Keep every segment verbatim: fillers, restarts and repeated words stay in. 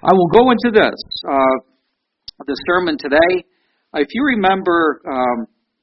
I will go into this, uh, the sermon today. If you remember um,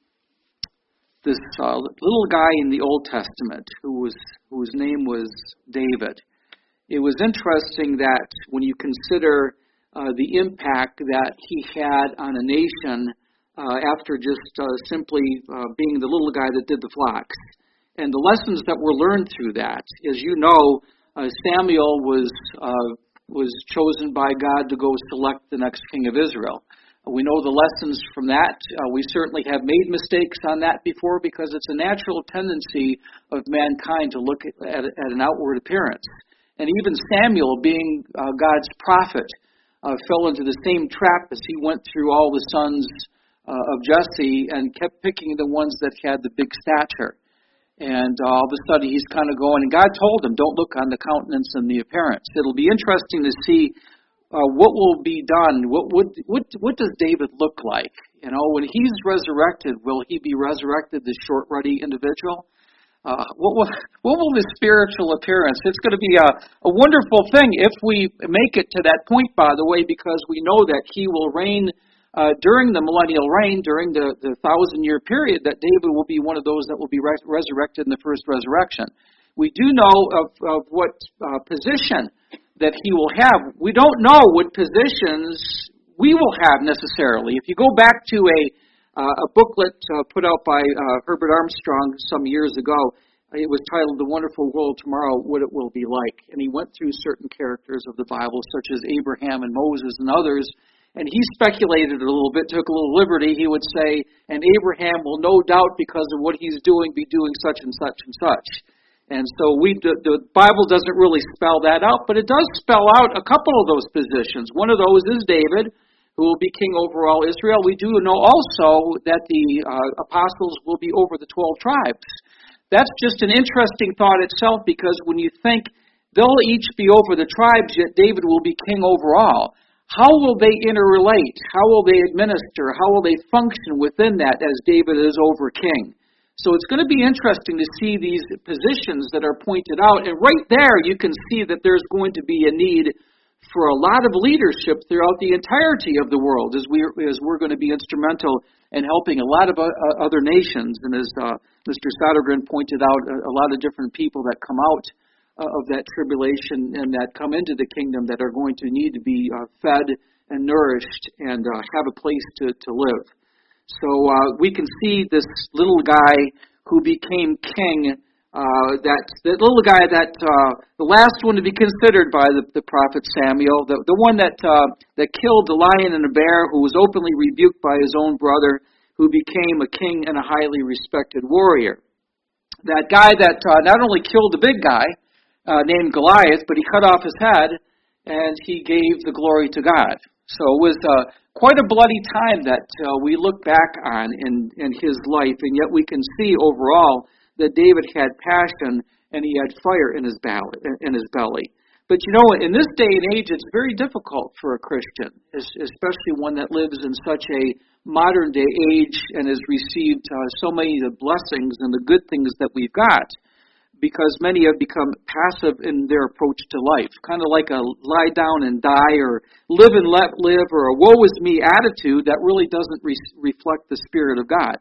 this uh, little guy in the Old Testament who was whose name was David, it was interesting that when you consider uh, the impact that he had on a nation uh, after just uh, simply uh, being the little guy that did the flocks, and the lessons that were learned through that. As you know, uh, Samuel was uh, was chosen by God to go select the next king of Israel. We know the lessons from that. Uh, we certainly have made mistakes on that before because it's a natural tendency of mankind to look at, at, at an outward appearance. And even Samuel, being uh, God's prophet, uh, fell into the same trap as he went through all the sons uh, of Jesse and kept picking the ones that had the big stature. And uh, all of a sudden he's kind of going, and God told him, don't look on the countenance and the appearance. It'll be interesting to see uh, what will be done. What, what what what does David look like? You know, when he's resurrected, will he be resurrected, this short, ruddy individual? Uh, what will what will his spiritual appearance? It's going to be a, a wonderful thing if we make it to that point, by the way, because we know that he will reign Uh, during the millennial reign, during the, the thousand-year period, that David will be one of those that will be res- resurrected in the first resurrection. We do know of, of what uh, position that he will have. We don't know what positions we will have necessarily. If you go back to a, uh, a booklet uh, put out by uh, Herbert Armstrong some years ago, it was titled The Wonderful World Tomorrow, What It Will Be Like. And he went through certain characters of the Bible, such as Abraham and Moses and others. And he speculated a little bit, took a little liberty. He would say, and Abraham will no doubt, because of what he's doing, be doing such and such and such. And so we, the, the Bible doesn't really spell that out, but it does spell out a couple of those positions. One of those is David, who will be king over all Israel. We do know also that the uh, apostles will be over the twelve tribes. That's just an interesting thought itself, because when you think they'll each be over the tribes, yet David will be king over all. How will they interrelate? How will they administer? How will they function within that as David is over king? So it's going to be interesting to see these positions that are pointed out. And right there you can see that there's going to be a need for a lot of leadership throughout the entirety of the world as, we, as we're going to be instrumental in helping a lot of uh, other nations. And as uh, Mister Sodergren pointed out, a, a lot of different people that come out of that tribulation and that come into the kingdom that are going to need to be uh, fed and nourished and uh, have a place to, to live. So uh, we can see this little guy who became king, uh, that, that little guy that, uh, the last one to be considered by the, the prophet Samuel, the, the one that, uh, that killed the lion and the bear, who was openly rebuked by his own brother, who became a king and a highly respected warrior. That guy that uh, not only killed the big guy, Uh, named Goliath, but he cut off his head and he gave the glory to God. So it was uh, quite a bloody time that uh, we look back on in, in his life, and yet we can see overall that David had passion and he had fire in his belly. In his belly. But you know, in this day and age, it's very difficult for a Christian, especially one that lives in such a modern day age and has received uh, so many of the blessings and the good things that we've got, because many have become passive in their approach to life, kind of like a lie down and die or live and let live or a woe is me attitude that really doesn't re- reflect the Spirit of God.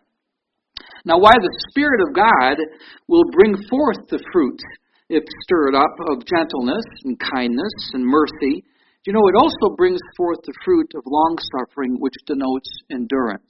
Now, why the Spirit of God will bring forth the fruit, if stirred up, of gentleness and kindness and mercy, you know, it also brings forth the fruit of long-suffering, which denotes endurance.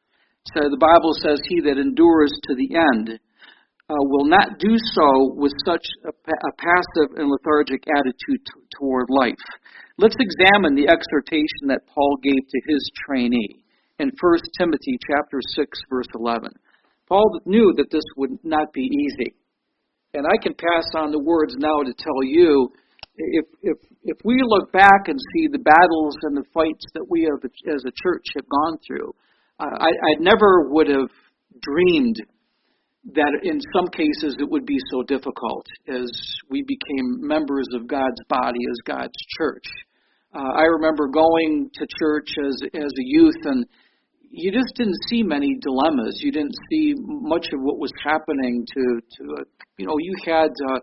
So the Bible says, he that endures to the end Uh, will not do so with such a, a passive and lethargic attitude t- toward life. Let's examine the exhortation that Paul gave to his trainee in First Timothy chapter six, verse eleven. Paul knew that this would not be easy. And I can pass on the words now to tell you, if if if we look back and see the battles and the fights that we have, as a church have gone through, uh, I, I never would have dreamed that in some cases it would be so difficult as we became members of God's body, as God's church. Uh, I remember going to church as as a youth, and you just didn't see many dilemmas. You didn't see much of what was happening to, to uh, you know, you had uh,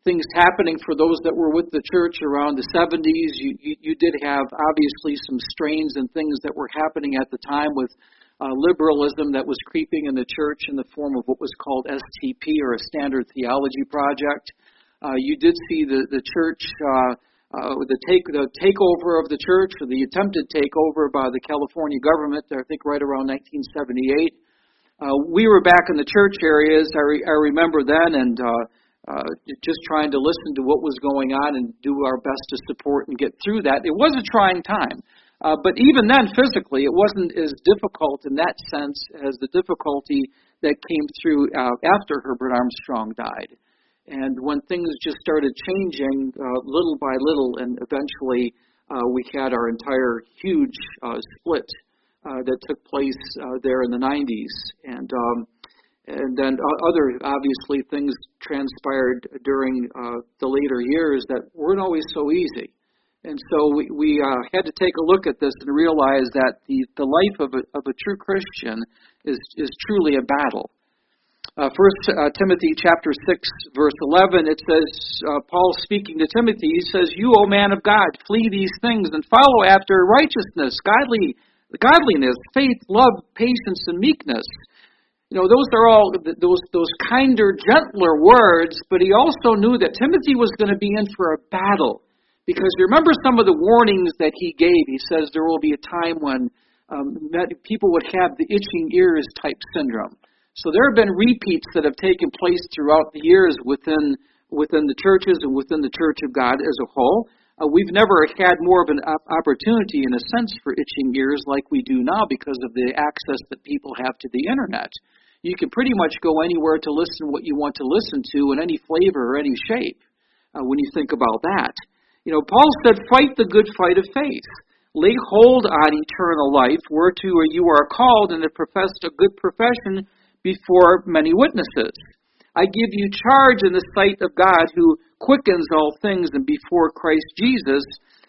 things happening for those that were with the church around the seventies. You, you, you did have, obviously, some strains and things that were happening at the time with uh, liberalism that was creeping in the church in the form of what was called S T P, or a Standard Theology Project. Uh, you did see the, the church, uh, uh, the, take, the takeover of the church, or the attempted takeover by the California government, I think right around nineteen seventy-eight. Uh, we were back in the church areas, I, re, I remember then, and uh, uh, just trying to listen to what was going on and do our best to support and get through that. It was a trying time. Uh, but even then, physically, it wasn't as difficult in that sense as the difficulty that came through uh, after Herbert Armstrong died. And when things just started changing uh, little by little, and eventually uh, we had our entire huge uh, split uh, that took place uh, there in the nineties. And um, and then other, obviously, things transpired during uh, the later years that weren't always so easy. And so we, we uh, had to take a look at this and realize that the, the life of a, of a true Christian is, is truly a battle. Uh, First uh, Timothy chapter six, verse eleven, it says, uh, Paul speaking to Timothy, he says, "You, O man of God, flee these things and follow after righteousness, godly, godliness, faith, love, patience, and meekness." You know, those are all those those kinder, gentler words, but he also knew that Timothy was going to be in for a battle. Because remember some of the warnings that he gave. He says there will be a time when um, people would have the itching ears type syndrome. So there have been repeats that have taken place throughout the years within within the churches and within the Church of God as a whole. Uh, we've never had more of an opportunity, in a sense, for itching ears like we do now because of the access that people have to the Internet. You can pretty much go anywhere to listen what you want to listen to in any flavor or any shape uh, when you think about that. You know, Paul said, "Fight the good fight of faith. Lay hold on eternal life, whereto you are called, and have professed a good profession before many witnesses. I give you charge in the sight of God, who quickens all things, and before Christ Jesus,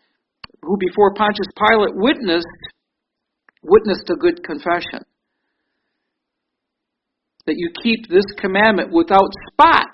who before Pontius Pilate witnessed, witnessed a good confession, that you keep this commandment without spot,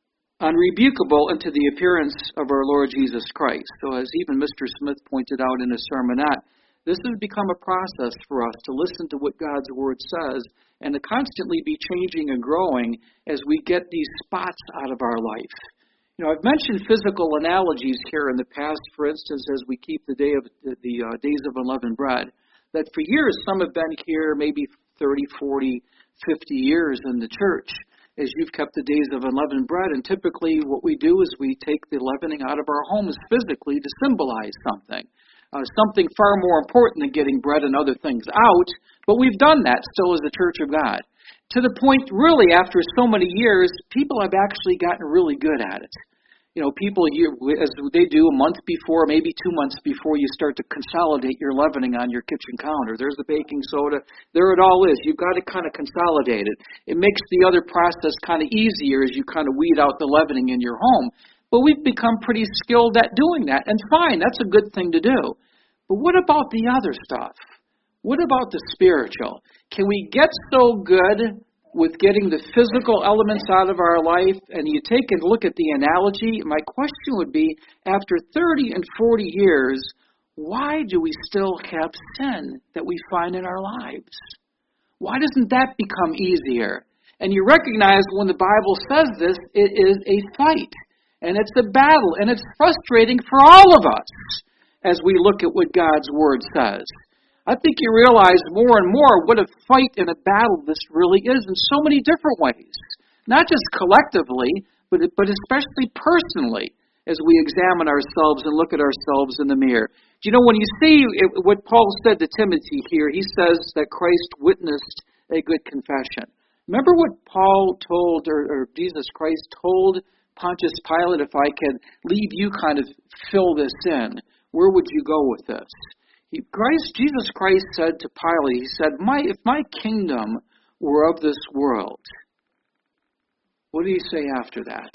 unrebukable unto the appearance of our Lord Jesus Christ." So as even Mister Smith pointed out in his sermonette, this has become a process for us to listen to what God's Word says and to constantly be changing and growing as we get these spots out of our life. You know, I've mentioned physical analogies here in the past, for instance, as we keep the day of the uh, days of unleavened bread, that for years some have been here maybe thirty, forty, fifty years in the church, as you've kept the days of unleavened bread. And typically what we do is we take the leavening out of our homes physically to symbolize something, uh, something far more important than getting bread and other things out. But we've done that still as the Church of God. To the point, really, after so many years, people have actually gotten really good at it. You know, people, you, as they do a month before, maybe two months before, you start to consolidate your leavening on your kitchen counter. There's the baking soda. There it all is. You've got to kind of consolidate it. It makes the other process kind of easier as you kind of weed out the leavening in your home. But we've become pretty skilled at doing that. And fine, that's a good thing to do. But what about the other stuff? What about the spiritual? Can we get so good with getting the physical elements out of our life, and you take a look at the analogy, my question would be, after thirty and forty years, why do we still have sin that we find in our lives? Why doesn't that become easier? And you recognize when the Bible says this, it is a fight, and it's a battle, and it's frustrating for all of us as we look at what God's Word says. I think you realize more and more what a fight and a battle this really is in so many different ways. Not just collectively, but but especially personally, as we examine ourselves and look at ourselves in the mirror. Do you know, when you see what Paul said to Timothy here, he says that Christ witnessed a good confession. Remember what Paul told, or, or Jesus Christ told Pontius Pilate, "If I could leave you kind of fill this in, where would you go with this?" Christ, Jesus Christ said to Pilate, he said, "My if my kingdom were of this world," what did he say after that?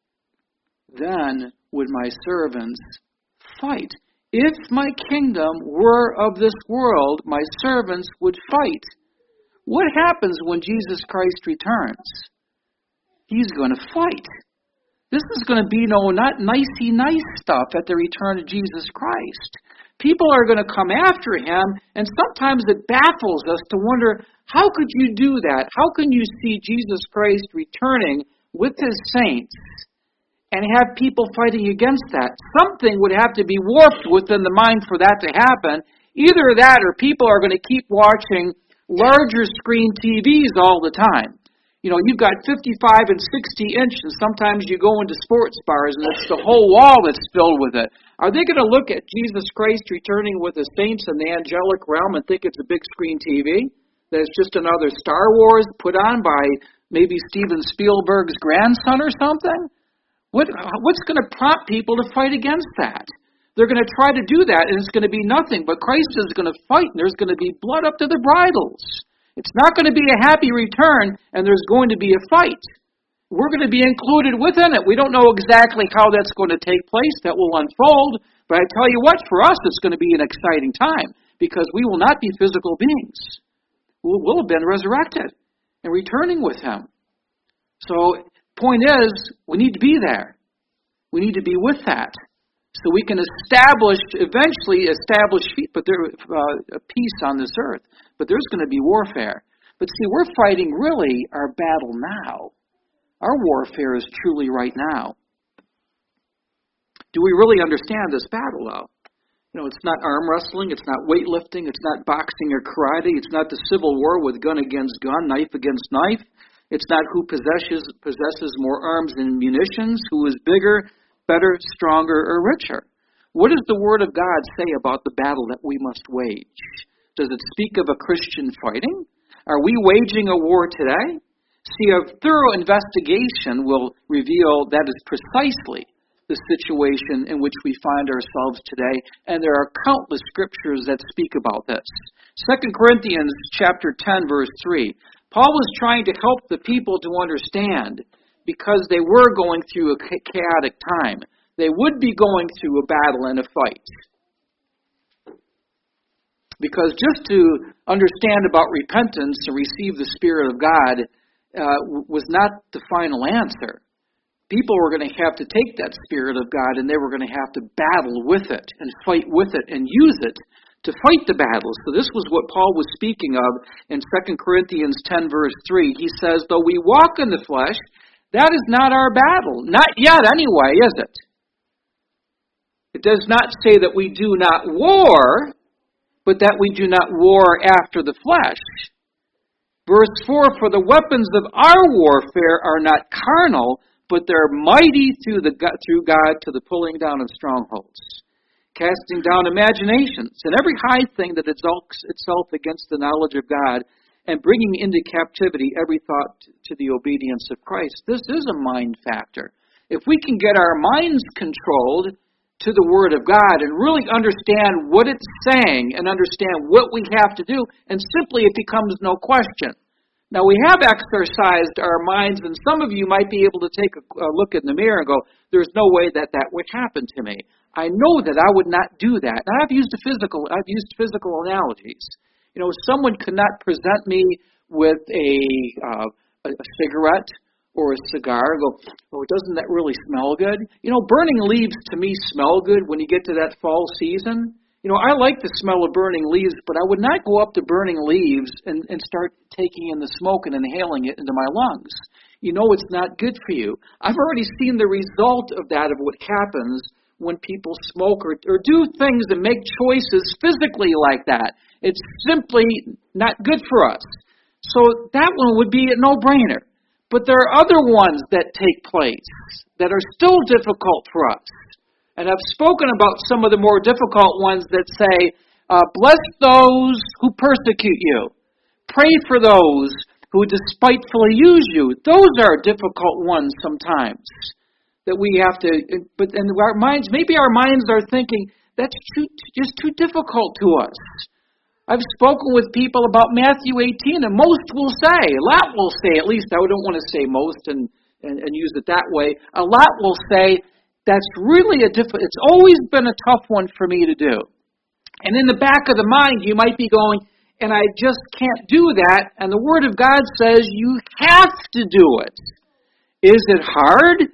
"Then would my servants fight." If my kingdom were of this world, my servants would fight. What happens when Jesus Christ returns? He's going to fight. This is going to be no not nicey nice stuff at the return of Jesus Christ. People are going to come after him, and sometimes it baffles us to wonder, how could you do that? How can you see Jesus Christ returning with his saints and have people fighting against that? Something would have to be warped within the mind for that to happen. Either that or people are going to keep watching larger screen T Vs all the time. You know, you've got fifty-five and sixty inch, and sometimes you go into sports bars and it's the whole wall that's filled with it. Are they going to look at Jesus Christ returning with the saints in the angelic realm and think it's a big screen T V? That it's just another Star Wars put on by maybe Steven Spielberg's grandson or something? What What's going to prompt people to fight against that? They're going to try to do that, and it's going to be nothing. But Christ is going to fight, and there's going to be blood up to the bridles. It's not going to be a happy return, and there's going to be a fight. We're going to be included within it. We don't know exactly how that's going to take place. That will unfold. But I tell you what, for us, it's going to be an exciting time, because we will not be physical beings. We'll, we'll have been resurrected and returning with him. So, point is, we need to be there. We need to be with that. So we can establish, eventually establish but there, uh, peace on this earth. But there's going to be warfare. But see, we're fighting really our battle now. Our warfare is truly right now. Do we really understand this battle, though? You know, it's not arm wrestling, it's not weightlifting, it's not boxing or karate, it's not the Civil War with gun against gun, knife against knife. It's not who possesses possesses more arms and munitions, who is bigger, better, stronger, or richer. What does the Word of God say about the battle that we must wage? Does it speak of a Christian fighting? Are we waging a war today? See, a thorough investigation will reveal that is precisely the situation in which we find ourselves today, and there are countless scriptures that speak about this. Second Corinthians chapter ten, verse three. Paul was trying to help the people to understand, because they were going through a chaotic time. They would be going through a battle and a fight. Because just to understand about repentance and receive the Spirit of God uh, was not the final answer. People were going to have to take that Spirit of God, and they were going to have to battle with it and fight with it and use it to fight the battles. So this was what Paul was speaking of in Second Corinthians ten, verse three. He says, though we walk in the flesh, that is not our battle. Not yet anyway, is it? It does not say that we do not war, but that we do not war after the flesh. Verse four, for the weapons of our warfare are not carnal, but they're mighty through the through God to the pulling down of strongholds, casting down imaginations and every high thing that exalts itself against the knowledge of God, and bringing into captivity every thought to the obedience of Christ. This is a mind factor. If we can get our minds controlled to the Word of God and really understand what it's saying and understand what we have to do, and simply it becomes no question. Now, we have exercised our minds, and some of you might be able to take a, a look in the mirror and go, there's no way that that would happen to me. I know that I would not do that. And I've used a physical, I've used physical analogies. You know, someone could not present me with a, uh, a, a cigarette or a cigar and go, oh, doesn't that really smell good? You know, burning leaves to me smell good when you get to that fall season. You know, I like the smell of burning leaves, but I would not go up to burning leaves and, and start taking in the smoke and inhaling it into my lungs. You know it's not good for you. I've already seen the result of that, of what happens when people smoke or, or do things and make choices physically like that. It's simply not good for us. So that one would be a no-brainer. But there are other ones that take place that are still difficult for us. And I've spoken about some of the more difficult ones that say, uh, bless those who persecute you. Pray for those who despitefully use you. Those are difficult ones sometimes that we have to, but in our minds, maybe our minds are thinking, that's too, just too difficult to us. I've spoken with people about Matthew eighteen, and most will say, a lot will say, at least I don't want to say most and, and, and use it that way, a lot will say, that's really a difficult, it's always been a tough one for me to do. And in the back of the mind, you might be going, and I just can't do that. And the Word of God says you have to do it. Is it hard?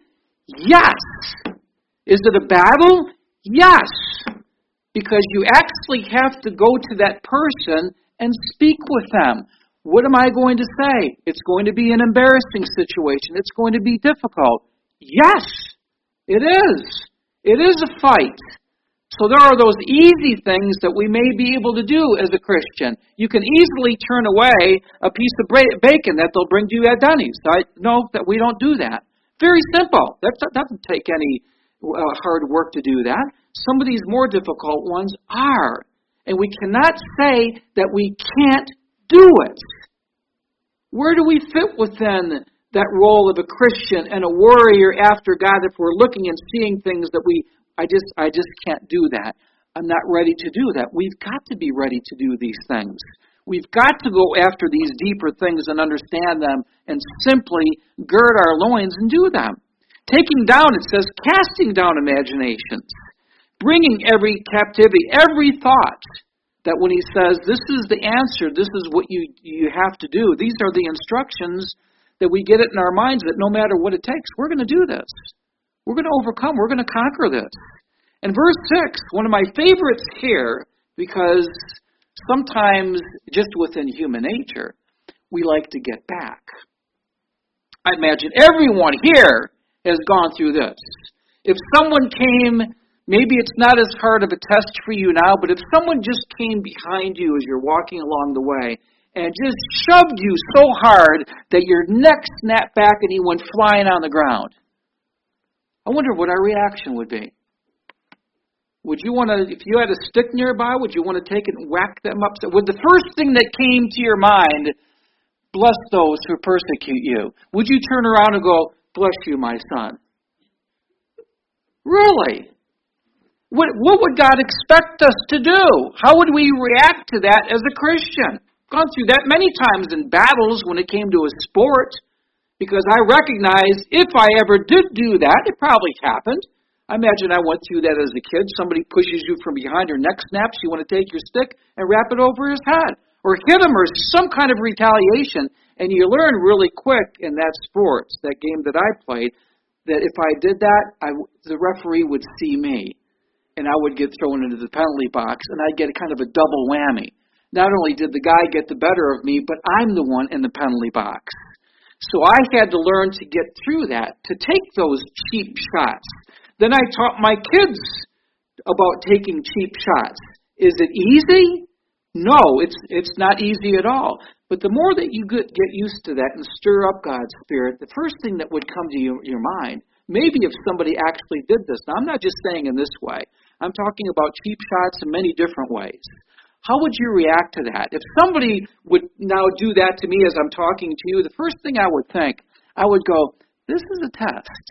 Yes. Is it a battle? Yes. Because you actually have to go to that person and speak with them. What am I going to say? It's going to be an embarrassing situation. It's going to be difficult. Yes, it is. It is a fight. So there are those easy things that we may be able to do as a Christian. You can easily turn away a piece of bacon that they'll bring to you at Denny's. I know that we don't do that. Very simple. That doesn't take any uh, hard work to do that. Some of these more difficult ones are. And we cannot say that we can't do it. Where do we fit within that role of a Christian and a warrior after God if we're looking and seeing things that we, I just, I just can't do that. I'm not ready to do that. We've got to be ready to do these things. We've got to go after these deeper things and understand them and simply gird our loins and do them. Taking down, it says, casting down imaginations. Bringing every captivity, every thought, that when he says, this is the answer, this is what you, you have to do. These are the instructions that we get it in our minds that no matter what it takes, we're going to do this. We're going to overcome. We're going to conquer this. And verse six, one of my favorites here, because sometimes just within human nature, we like to get back. I imagine everyone here has gone through this. If someone came, maybe it's not as hard of a test for you now, but if someone just came behind you as you're walking along the way and just shoved you so hard that your neck snapped back and you went flying on the ground, I wonder what our reaction would be. Would you want to, if you had a stick nearby, would you want to take it and whack them up? Would the first thing that came to your mind, bless those who persecute you? Would you turn around and go, bless you, my son? Really? What, what would God expect us to do? How would we react to that as a Christian? I've gone through that many times in battles when it came to a sport, because I recognize if I ever did do that, it probably happened. I imagine I went through that as a kid. Somebody pushes you from behind, your neck snaps, you want to take your stick and wrap it over his head, or hit him, or some kind of retaliation. And you learn really quick in that sport, that game that I played, that if I did that, I, the referee would see me. And I would get thrown into the penalty box, and I'd get kind of a double whammy. Not only did the guy get the better of me, but I'm the one in the penalty box. So I had to learn to get through that, to take those cheap shots. Then I taught my kids about taking cheap shots. Is it easy? No, it's it's not easy at all. But the more that you get, get used to that and stir up God's Spirit, the first thing that would come to your, your mind, maybe if somebody actually did this. Now, I'm not just saying in this way. I'm talking about cheap shots in many different ways. How would you react to that? If somebody would now do that to me as I'm talking to you, the first thing I would think, I would go, this is a test.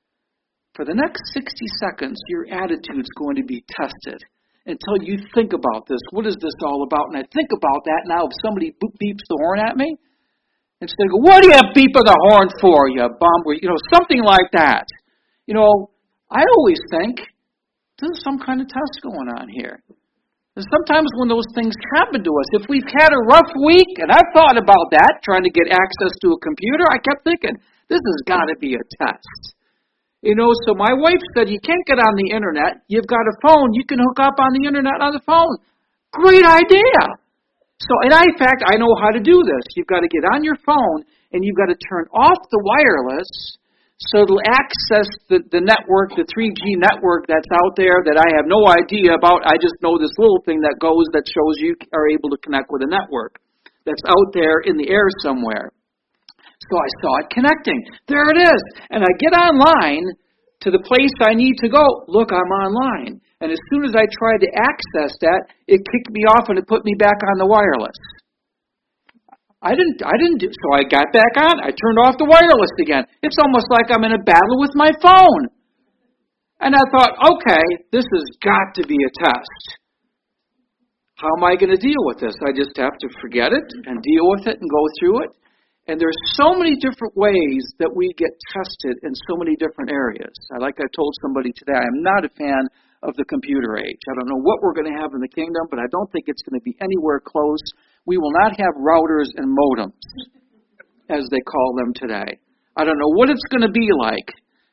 For the next sixty seconds, your attitude's going to be tested until you think about this. What is this all about? And I think about that now if somebody beeps the horn at me. Instead of go, what are you beeping the horn for, you bum? You know, something like that. You know, I always think, there's some kind of test going on here. And sometimes when those things happen to us, if we've had a rough week, and I've thought about that, trying to get access to a computer, I kept thinking, this has got to be a test. You know, so my wife said, you can't get on the internet. You've got a phone. You can hook up on the internet on the phone. Great idea. So, and I, in fact, I know how to do this. You've got to get on your phone, and you've got to turn off the wireless so it'll access the, the network, the three G network that's out there that I have no idea about. I just know this little thing that goes that shows you are able to connect with a network that's out there in the air somewhere. So I saw it connecting. There it is. And I get online to the place I need to go. Look, I'm online. And as soon as I tried to access that, it kicked me off and it put me back on the wireless. I didn't, I didn't do, so I got back on. I turned off the wireless again. It's almost like I'm in a battle with my phone. And I thought, okay, this has got to be a test. How am I going to deal with this? I just have to forget it and deal with it and go through it. And there's so many different ways that we get tested in so many different areas. Like I told somebody today, I'm not a fan of the computer age. I don't know what we're going to have in the kingdom, but I don't think it's going to be anywhere close. We will not have routers and modems, as they call them today. I don't know what it's going to be like,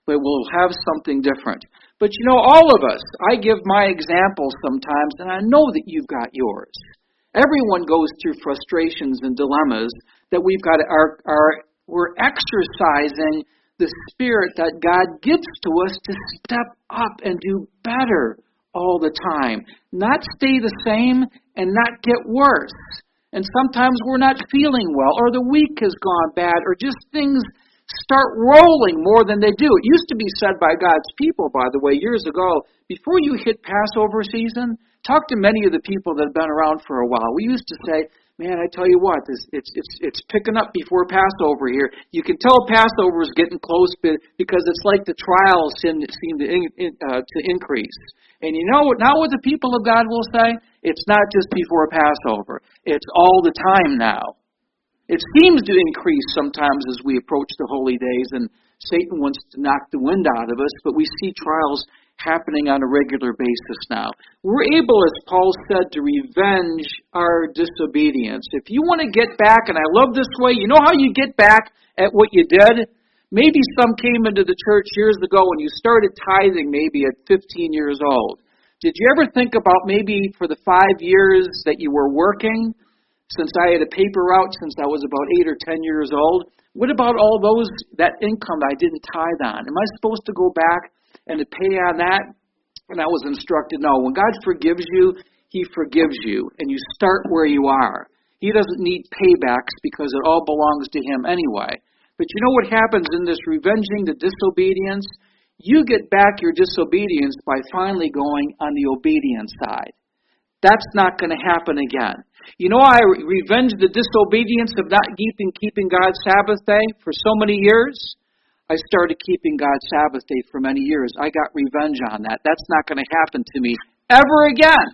but we'll have something different. But you know, all of us, I give my example sometimes, and I know that you've got yours. Everyone goes through frustrations and dilemmas that we've got to, our, our, we're exercising the spirit that God gives to us to step up and do better all the time. Not stay the same and not get worse. And sometimes we're not feeling well, or the week has gone bad, or just things start rolling more than they do. It used to be said by God's people, by the way, years ago, before you hit Passover season, talk to many of the people that have been around for a while. We used to say, man, I tell you what, this, it's it's it's picking up before Passover here. You can tell Passover is getting close because it's like the trials seem, seem to in, uh, to increase. And you know, now what the people of God will say? It's not just before Passover. It's all the time now. It seems to increase sometimes as we approach the holy days, and Satan wants to knock the wind out of us, but we see trials happening on a regular basis now. We're able, as Paul said, to revenge our disobedience. If you want to get back, and I love this way, you know how you get back at what you did? Maybe some came into the church years ago and you started tithing maybe at fifteen years old. Did you ever think about maybe for the five years that you were working, since I had a paper route since I was about eight or ten years old, what about all those, that income I didn't tithe on? Am I supposed to go back and to pay on that? And I was instructed, no, when God forgives you, He forgives you, and you start where you are. He doesn't need paybacks because it all belongs to Him anyway. But you know what happens in this revenging the disobedience? You get back your disobedience by finally going on the obedience side. That's not going to happen again. You know, I revenged the disobedience of not keeping, keeping God's Sabbath day for so many years. I started keeping God's Sabbath day for many years. I got revenge on that. That's not going to happen to me ever again.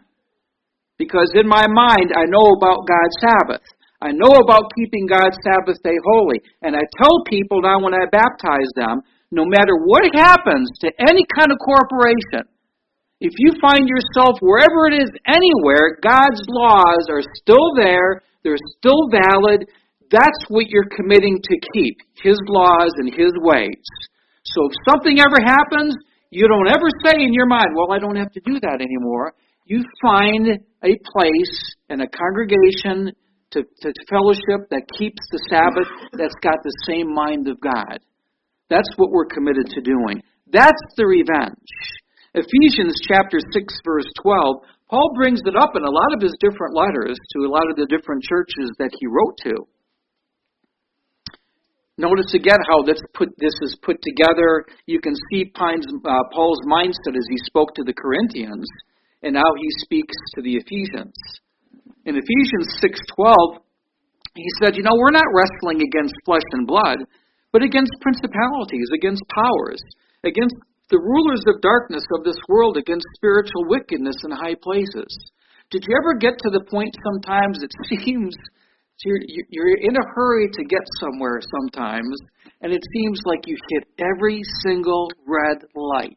Because in my mind, I know about God's Sabbath. I know about keeping God's Sabbath day holy. And I tell people now when I baptize them, no matter what happens to any kind of corporation, if you find yourself wherever it is, anywhere, God's laws are still there, they're still valid. That's what you're committing to keep, His laws and His ways. So if something ever happens, you don't ever say in your mind, well, I don't have to do that anymore. You find a place and a congregation to, to fellowship that keeps the Sabbath, that's got the same mind of God. That's what we're committed to doing. That's the revenge. Ephesians chapter six, verse twelve, Paul brings it up in a lot of his different letters to a lot of the different churches that he wrote to. Notice again how this, put, this is put together. You can see Pine's, uh, Paul's mindset as he spoke to the Corinthians and how he speaks to the Ephesians. In Ephesians six twelve, he said, you know, we're not wrestling against flesh and blood, but against principalities, against powers, against the rulers of darkness of this world, against spiritual wickedness in high places. Did you ever get to the point sometimes it seems you're, you're in a hurry to get somewhere sometimes, and it seems like you hit every single red light?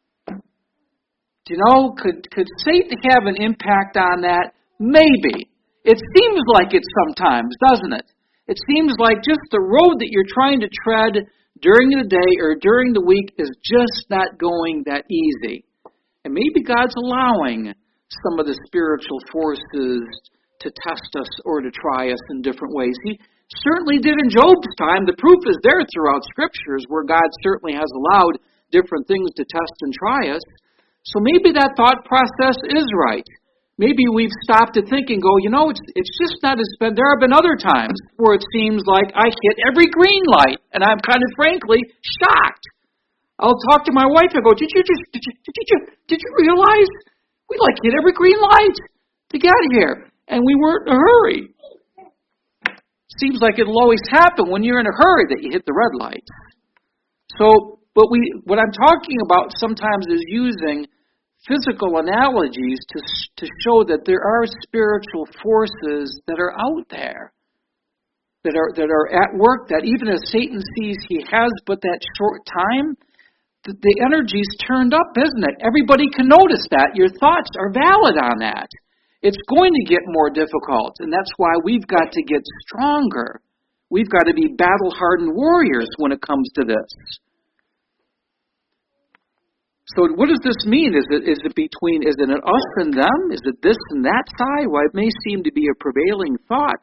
Do you know, could, could Satan have an impact on that? Maybe. It seems like it sometimes, doesn't it? It seems like just the road that you're trying to tread during the day or during the week is just not going that easy. And maybe God's allowing some of the spiritual forces to test us or to try us in different ways. He certainly did in Job's time. The proof is there throughout Scriptures where God certainly has allowed different things to test and try us. So maybe that thought process is right. Maybe we've stopped to think and go, you know, it's it's just not as bad. There have been other times where it seems like I hit every green light, and I'm kind of frankly shocked. I'll talk to my wife and go, did you just did you did you did you realize we like hit every green light to get here, and we weren't in a hurry? Seems like it'll always happen when you're in a hurry that you hit the red light. So, but we what I'm talking about sometimes is using physical analogies to to show that there are spiritual forces that are out there, that are that are at work, that even as Satan sees he has but that short time, the, the energy's turned up, isn't it? Everybody can notice that. Your thoughts are valid on that. It's going to get more difficult, and that's why we've got to get stronger. We've got to be battle-hardened warriors when it comes to this. So what does this mean? Is it is it between, is it an us and them? Is it this and that side? Well, it may seem to be a prevailing thought.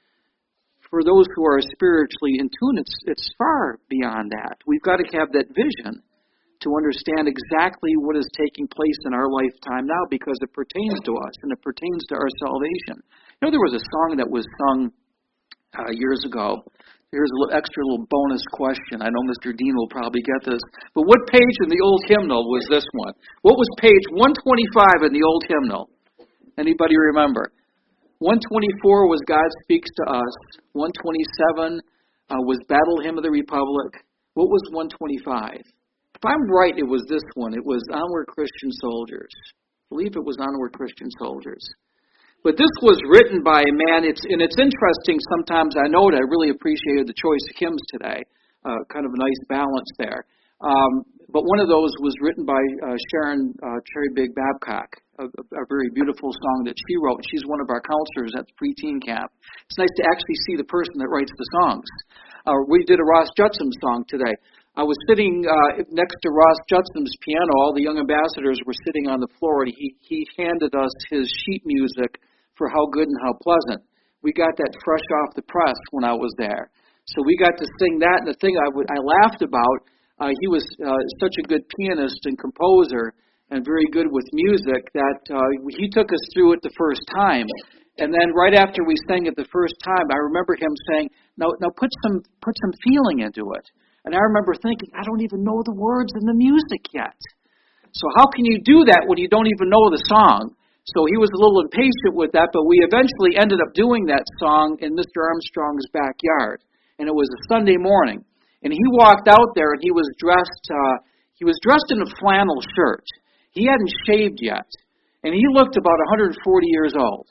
For those who are spiritually in tune, it's, it's far beyond that. We've got to have that vision to understand exactly what is taking place in our lifetime now, because it pertains to us and it pertains to our salvation. You know, there was a song that was sung uh, years ago. Here's a little extra little bonus question. I know Mister Dean will probably get this. But what page in the old hymnal was this one? What was page one twenty-five in the old hymnal? Anybody remember? one twenty-four was God Speaks to Us. one twenty-seven uh, was Battle Hymn of the Republic. What was one twenty-five? If I'm right, it was this one. It was Onward Christian Soldiers. I believe it was Onward Christian Soldiers. But this was written by a man, it's, and it's interesting sometimes. I know that I really appreciated the choice of hymns today. Uh, kind of a nice balance there. Um, but one of those was written by uh, Sharon uh, Cherry Big Babcock, a, a very beautiful song that she wrote. She's one of our counselors at the preteen camp. It's nice to actually see the person that writes the songs. Uh, we did a Ross Judson song today. I was sitting uh, next to Ross Judson's piano. All the young ambassadors were sitting on the floor, and he, he handed us his sheet music for How Good and How Pleasant. We got that fresh off the press when I was there. So we got to sing that, and the thing I, w- I laughed about, uh, he was uh, such a good pianist and composer and very good with music that uh, he took us through it the first time. And then right after we sang it the first time, I remember him saying, now, now put some put some feeling into it. And I remember thinking, I don't even know the words and the music yet. So how can you do that when you don't even know the song? So he was a little impatient with that, but we eventually ended up doing that song in Mister Armstrong's backyard. And it was a Sunday morning. And he walked out there, and he was dressed uh, he was dressed in a flannel shirt. He hadn't shaved yet. And he looked about one hundred forty years old.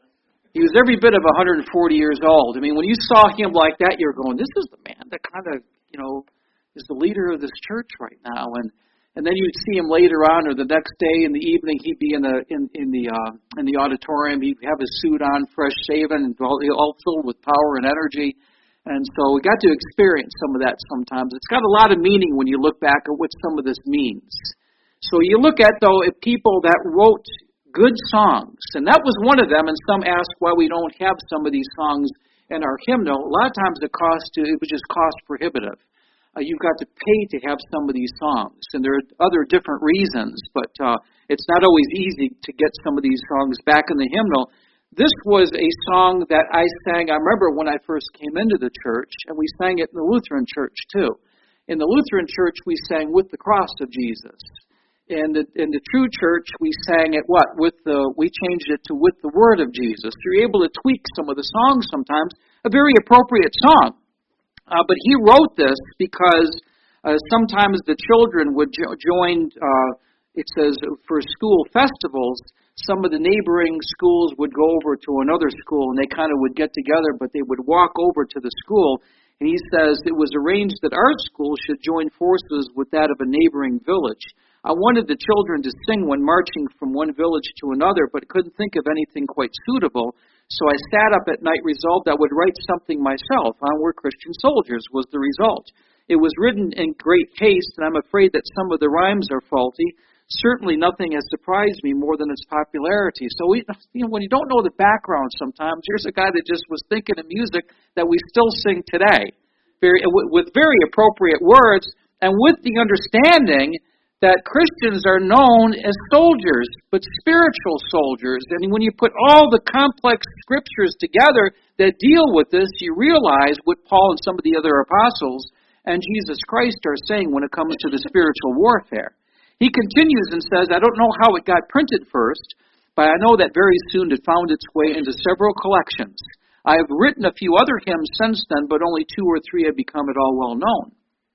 He was every bit of one hundred forty years old. I mean, when you saw him like that, you're going, this is the man that kind of, you know, is the leader of this church right now. And and then you'd see him later on, or the next day in the evening, he'd be in the in, in the uh, in the auditorium. He'd have his suit on, fresh shaven, and all, all filled with power and energy. And so we got to experience some of that sometimes. It's got a lot of meaning when you look back at what some of this means. So you look at, though, at people that wrote good songs, and that was one of them. And some ask why we don't have some of these songs in our hymnal. A lot of times it cost it was just cost prohibitive. Uh, you've got to pay to have some of these songs, and there are other different reasons. But uh, it's not always easy to get some of these songs back in the hymnal. This was a song that I sang. I remember when I first came into the church, and we sang it in the Lutheran church too. In the Lutheran church, we sang "With the Cross of Jesus." In the in the true church, we sang it what? With the we changed it to "With the Word of Jesus." So you're able to tweak some of the songs sometimes. A very appropriate song. Uh, but he wrote this because uh, sometimes the children would jo- join, uh, it says, for school festivals. Some of the neighboring schools would go over to another school, and they kind of would get together, but they would walk over to the school. And he says it was arranged that our school should join forces with that of a neighboring village. I wanted the children to sing when marching from one village to another, but couldn't think of anything quite suitable. So I sat up at night, resolved I would write something myself. Onward Christian Soldiers was the result. It was written in great haste, and I'm afraid that some of the rhymes are faulty. Certainly nothing has surprised me more than its popularity. So we, you know, when you don't know the background sometimes, here's a guy that just was thinking of music that we still sing today, very, with very appropriate words, and with the understanding that Christians are known as soldiers, but spiritual soldiers. And when you put all the complex scriptures together that deal with this, you realize what Paul and some of the other apostles and Jesus Christ are saying when it comes to the spiritual warfare. He continues and says, I don't know how it got printed first, but I know that very soon it found its way into several collections. I have written a few other hymns since then, but only two or three have become at all well known.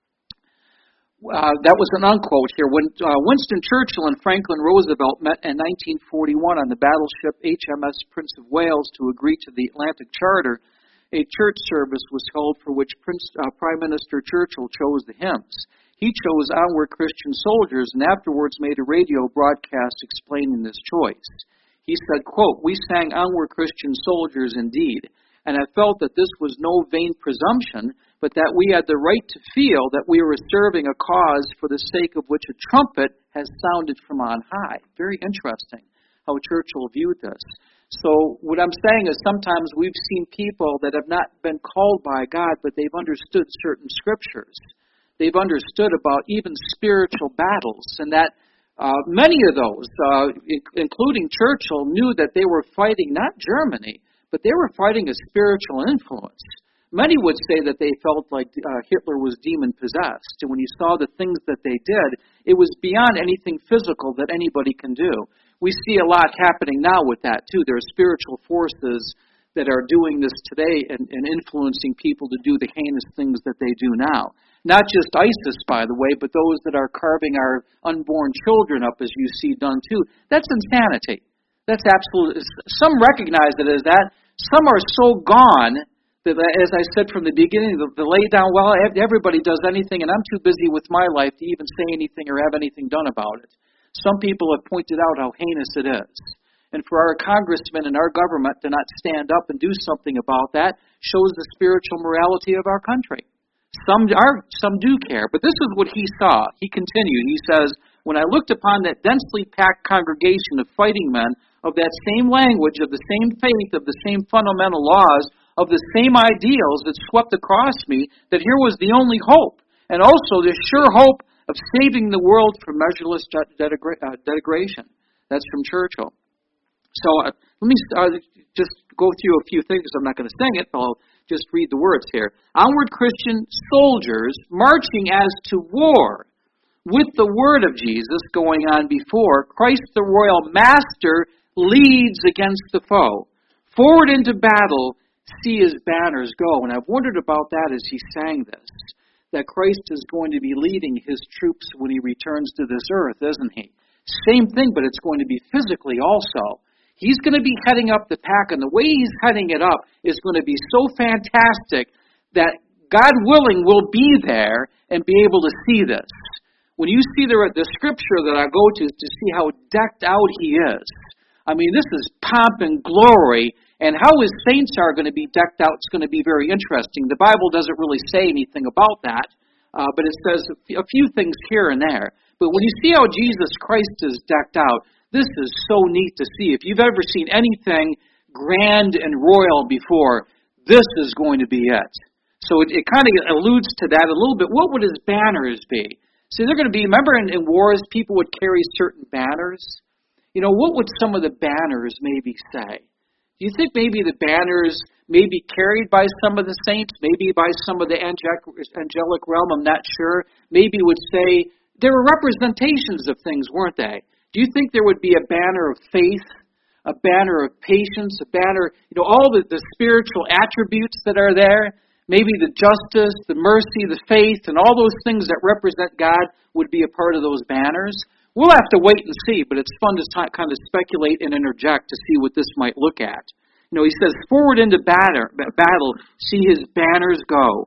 Uh, that was an unquote here. When uh, Winston Churchill and Franklin Roosevelt met in nineteen forty-one on the battleship H M S Prince of Wales to agree to the Atlantic Charter, a church service was held for which Prince, uh, Prime Minister Churchill chose the hymns. He chose Onward Christian Soldiers and afterwards made a radio broadcast explaining this choice. He said, quote, we sang Onward Christian Soldiers indeed, and I felt that this was no vain presumption, but that we had the right to feel that we were serving a cause for the sake of which a trumpet has sounded from on high. Very interesting how Churchill viewed this. So what I'm saying is sometimes we've seen people that have not been called by God, but they've understood certain scriptures. They've understood about even spiritual battles, and that uh, many of those, uh, including Churchill, knew that they were fighting not Germany, but they were fighting a spiritual influence. Many would say that they felt like uh, Hitler was demon-possessed, and when you saw the things that they did, it was beyond anything physical that anybody can do. We see a lot happening now with that, too. There are spiritual forces that are doing this today and, and influencing people to do the heinous things that they do now. Not just ISIS, by the way, but those that are carving our unborn children up, as you see done, too. That's insanity. That's absolute. Some recognize it as that. Some are so gone that, as I said from the beginning, the, the lay down, well, everybody does anything, and I'm too busy with my life to even say anything or have anything done about it. Some people have pointed out how heinous it is. And for our congressmen and our government to not stand up and do something about that shows the spiritual morality of our country. Some are, some do care, but this is what he saw. He continued. He says, when I looked upon that densely packed congregation of fighting men of that same language, of the same faith, of the same fundamental laws, of the same ideals that swept across me, that here was the only hope, and also the sure hope of saving the world from measureless denigra- uh, denigration. That's from Churchill. So uh, let me uh, just go through a few things. I'm not going to sing it, but I'll just read the words here. Onward Christian soldiers marching as to war, with the word of Jesus going on before, Christ the royal master leads against the foe. Forward into battle, see his banners go. And I've wondered about that as he sang this, that Christ is going to be leading his troops when he returns to this earth, isn't he? Same thing, but it's going to be physically also. He's going to be heading up the pack, and the way he's heading it up is going to be so fantastic that God willing we'll be there and be able to see this. When you see the, the scripture that I go to to see how decked out he is, I mean, this is pomp and glory, and how his saints are going to be decked out is going to be very interesting. The Bible doesn't really say anything about that, uh, but it says a few things here and there. But when you see how Jesus Christ is decked out, this is so neat to see. If you've ever seen anything grand and royal before, this is going to be it. So it, it kind of alludes to that a little bit. What would his banners be? See, they're going to be, remember in, in wars, people would carry certain banners? You know, what would some of the banners maybe say? Do you think maybe the banners may be carried by some of the saints, maybe by some of the angelic, angelic realm? I'm not sure. Maybe would say, there were representations of things, weren't they? Do you think there would be a banner of faith, a banner of patience, a banner, you know, all the, the spiritual attributes that are there? Maybe the justice, the mercy, the faith, and all those things that represent God would be a part of those banners. We'll have to wait and see, but it's fun to t- kind of speculate and interject to see what this might look at. You know, he says, forward into batter, battle, see his banners go.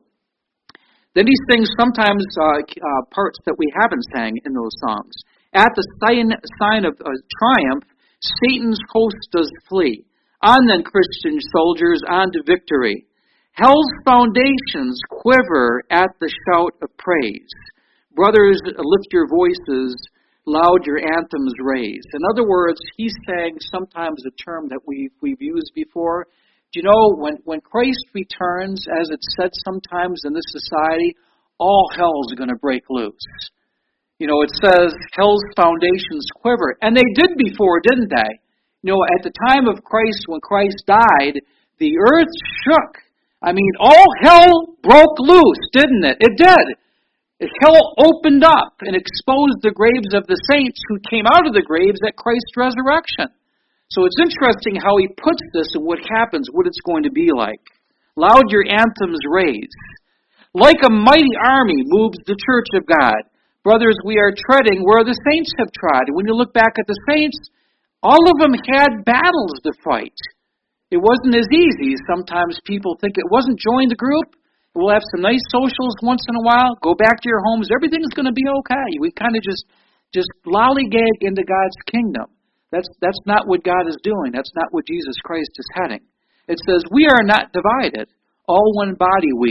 Then he sings sometimes uh, uh, parts that we haven't sang in those songs. At the sign, sign of uh, triumph, Satan's host does flee. On then, Christian soldiers, on to victory. Hell's foundations quiver at the shout of praise. Brothers, lift your voices, loud your anthems raise. In other words, he's saying sometimes a term that we've, we've used before. Do you know, when, when Christ returns, as it's said sometimes in this society, all hell's going to break loose. You know, it says hell's foundations quiver. And they did before, didn't they? You know, at the time of Christ, when Christ died, the earth shook. I mean, all hell broke loose, didn't it? It did. Hell opened up and exposed the graves of the saints who came out of the graves at Christ's resurrection. So it's interesting how he puts this and what happens, what it's going to be like. Loud your anthems raise. Like a mighty army moves the church of God. Brothers, we are treading where the saints have trod. And when you look back at the saints, all of them had battles to fight. It wasn't as easy. Sometimes people think it wasn't join the group. We'll have some nice socials once in a while. Go back to your homes. Everything's going to be okay. We kind of just just lollygag into God's kingdom. That's that's not what God is doing. That's not what Jesus Christ is heading. It says, we are not divided. All one body we.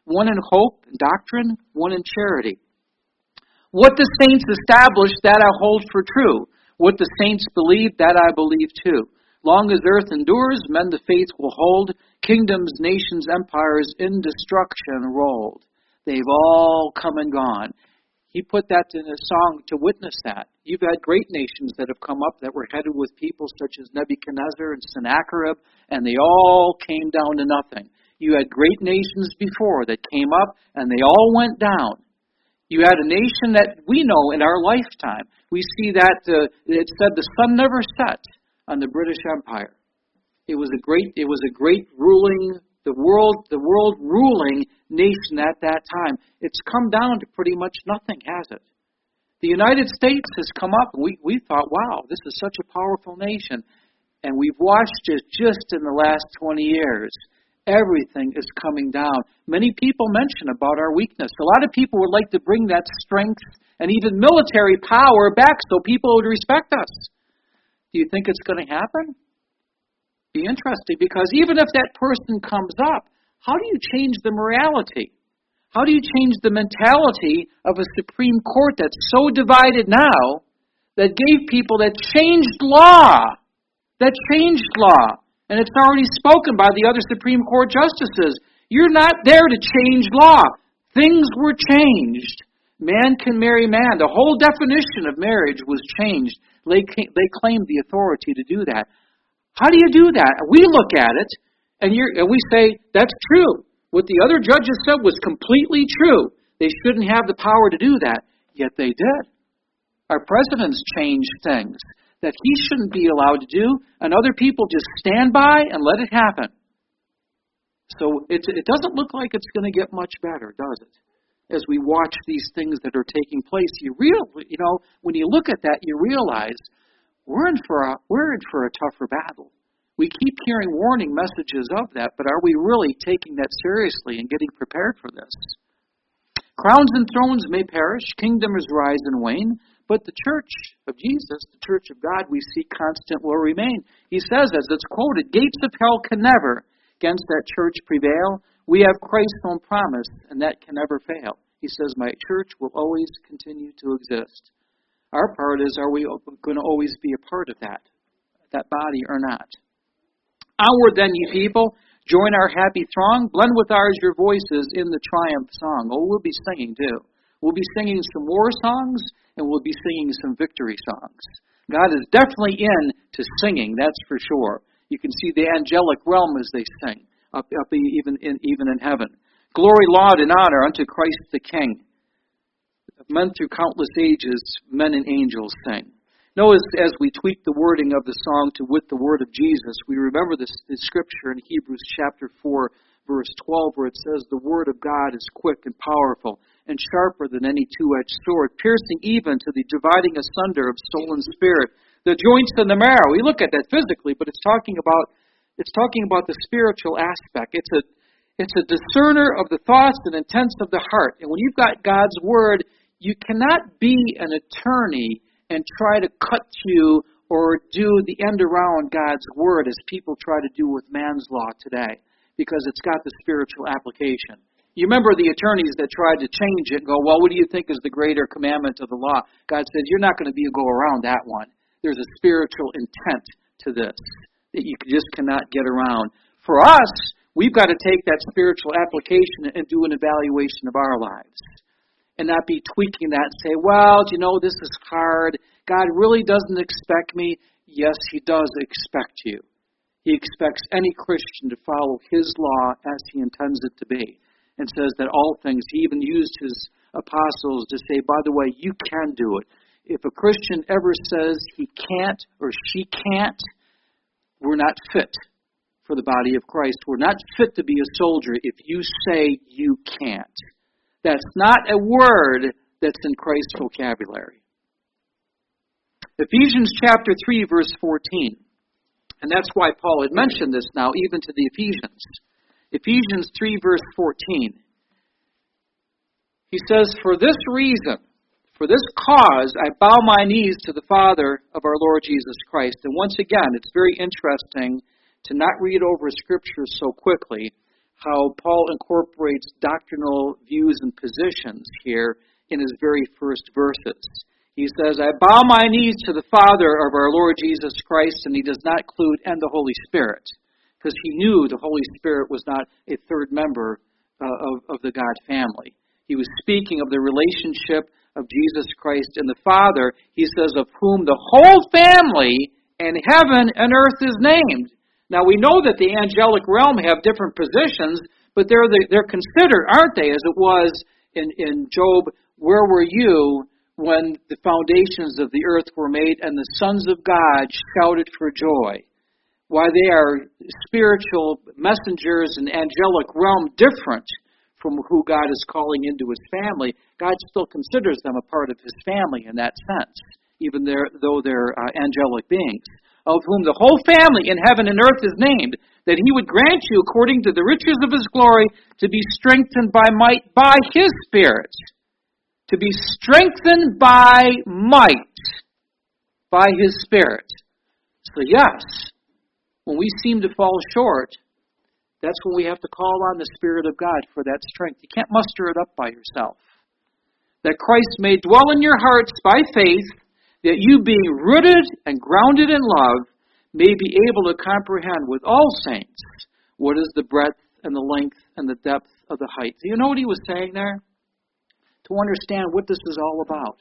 one in hope and doctrine, one in charity. What the saints established, that I hold for true. What the saints believe, that I believe too. Long as earth endures, men the faith will hold. Kingdoms, nations, empires in destruction rolled. They've all come and gone. He put that in a song to witness that. You've had great nations that have come up that were headed with people such as Nebuchadnezzar and Sennacherib, and they all came down to nothing. You had great nations before that came up, and they all went down. You had a nation that we know in our lifetime. We see that uh, it said the sun never set on the British Empire. It was a great, it was a great ruling, the world, the world ruling nation at that time. It's come down to pretty much nothing, has it? The United States has come up, and we, we thought, wow, this is such a powerful nation. And we've watched it just in the last twenty years. Everything is coming down. Many people mention about our weakness. A lot of people would like to bring that strength and even military power back so people would respect us. Do you think it's going to happen? Be interesting, because even if that person comes up, how do you change the morality? How do you change the mentality of a Supreme Court that's so divided now that gave people that changed law, that changed law, and it's already spoken by the other Supreme Court justices. You're not there to change law. Things were changed. Man can marry man. The whole definition of marriage was changed. They they claimed the authority to do that. How do you do that? We look at it, and, you're, and we say, that's true. What the other judges said was completely true. They shouldn't have the power to do that. Yet they did. Our presidents changed things that he shouldn't be allowed to do, and other people just stand by and let it happen. So it, it doesn't look like it's going to get much better, does it? As we watch these things that are taking place, you real, you know, when you look at that, you realize we're in for a we're in for a tougher battle. We keep hearing warning messages of that, but are we really taking that seriously and getting prepared for this? Crowns and thrones may perish, kingdoms rise and wane, but the church of Jesus, the church of God, we see constant will remain. He says, as it's quoted, gates of hell can never against that church prevail. We have Christ's own promise, and that can never fail. He says, my church will always continue to exist. Our part is, are we going to always be a part of that, that body or not? Onward then, ye people, join our happy throng, blend with ours your voices in the triumph song. Oh, we'll be singing too. We'll be singing some war songs, and we'll be singing some victory songs. God is definitely into singing, that's for sure. You can see the angelic realm as they sing, up, up even in even in heaven. Glory, laud, and honor unto Christ the King. Men through countless ages, men and angels sing. Notice as we tweak the wording of the song to with the word of Jesus, we remember this, this scripture in Hebrews chapter four, verse twelve, where it says, the word of God is quick and powerful and sharper than any two-edged sword, piercing even to the dividing asunder of soul and spirit, the joints and the marrow. We look at that physically, but it's talking about it's talking about the spiritual aspect. It's a it's a discerner of the thoughts and intents of the heart. And when you've got God's word, you cannot be an attorney and try to cut you or do the end around God's word as people try to do with man's law today, because it's got the spiritual application. You remember the attorneys that tried to change it and go, well, what do you think is the greater commandment of the law? God says, you're not going to be able to go around that one. There's a spiritual intent to this that you just cannot get around. For us, we've got to take that spiritual application and do an evaluation of our lives and not be tweaking that and say, well, you know, this is hard. God really doesn't expect me. Yes, he does expect you. He expects any Christian to follow his law as he intends it to be. And says that all things, he even used his apostles to say, by the way, you can do it. If a Christian ever says he can't or she can't, we're not fit for the body of Christ. We're not fit to be a soldier if you say you can't. That's not a word that's in Christ's vocabulary. Ephesians chapter three, verse fourteen. And that's why Paul had mentioned this now, even to the Ephesians. Ephesians three, verse fourteen. He says, for this reason, for this cause, I bow my knees to the Father of our Lord Jesus Christ. And once again, it's very interesting to not read over Scripture so quickly. how Paul incorporates doctrinal views and positions here in his very first verses. He says, I bow my knees to the Father of our Lord Jesus Christ, and he does not include and the Holy Spirit, because he knew the Holy Spirit was not a third member uh, of, of the God family. He was speaking of the relationship of Jesus Christ and the Father. He says, of whom the whole family in heaven and earth is named. Now we know that the angelic realm have different positions, but they're they're considered, aren't they, as it was in, in Job, where were you when the foundations of the earth were made and the sons of God shouted for joy? Why, they are spiritual messengers in angelic realm, different from who God is calling into his family. God still considers them a part of his family in that sense, even though they're uh, angelic beings, of whom the whole family in heaven and earth is named, that he would grant you, according to the riches of his glory, to be strengthened by might by his Spirit. To be strengthened by might by his Spirit. So yes, when we seem to fall short, that's when we have to call on the Spirit of God for that strength. You can't muster it up by yourself. That Christ may dwell in your hearts by faith, that you, being rooted and grounded in love, may be able to comprehend with all saints what is the breadth and the length and the depth of the height. Do you know what he was saying there? To understand what this is all about.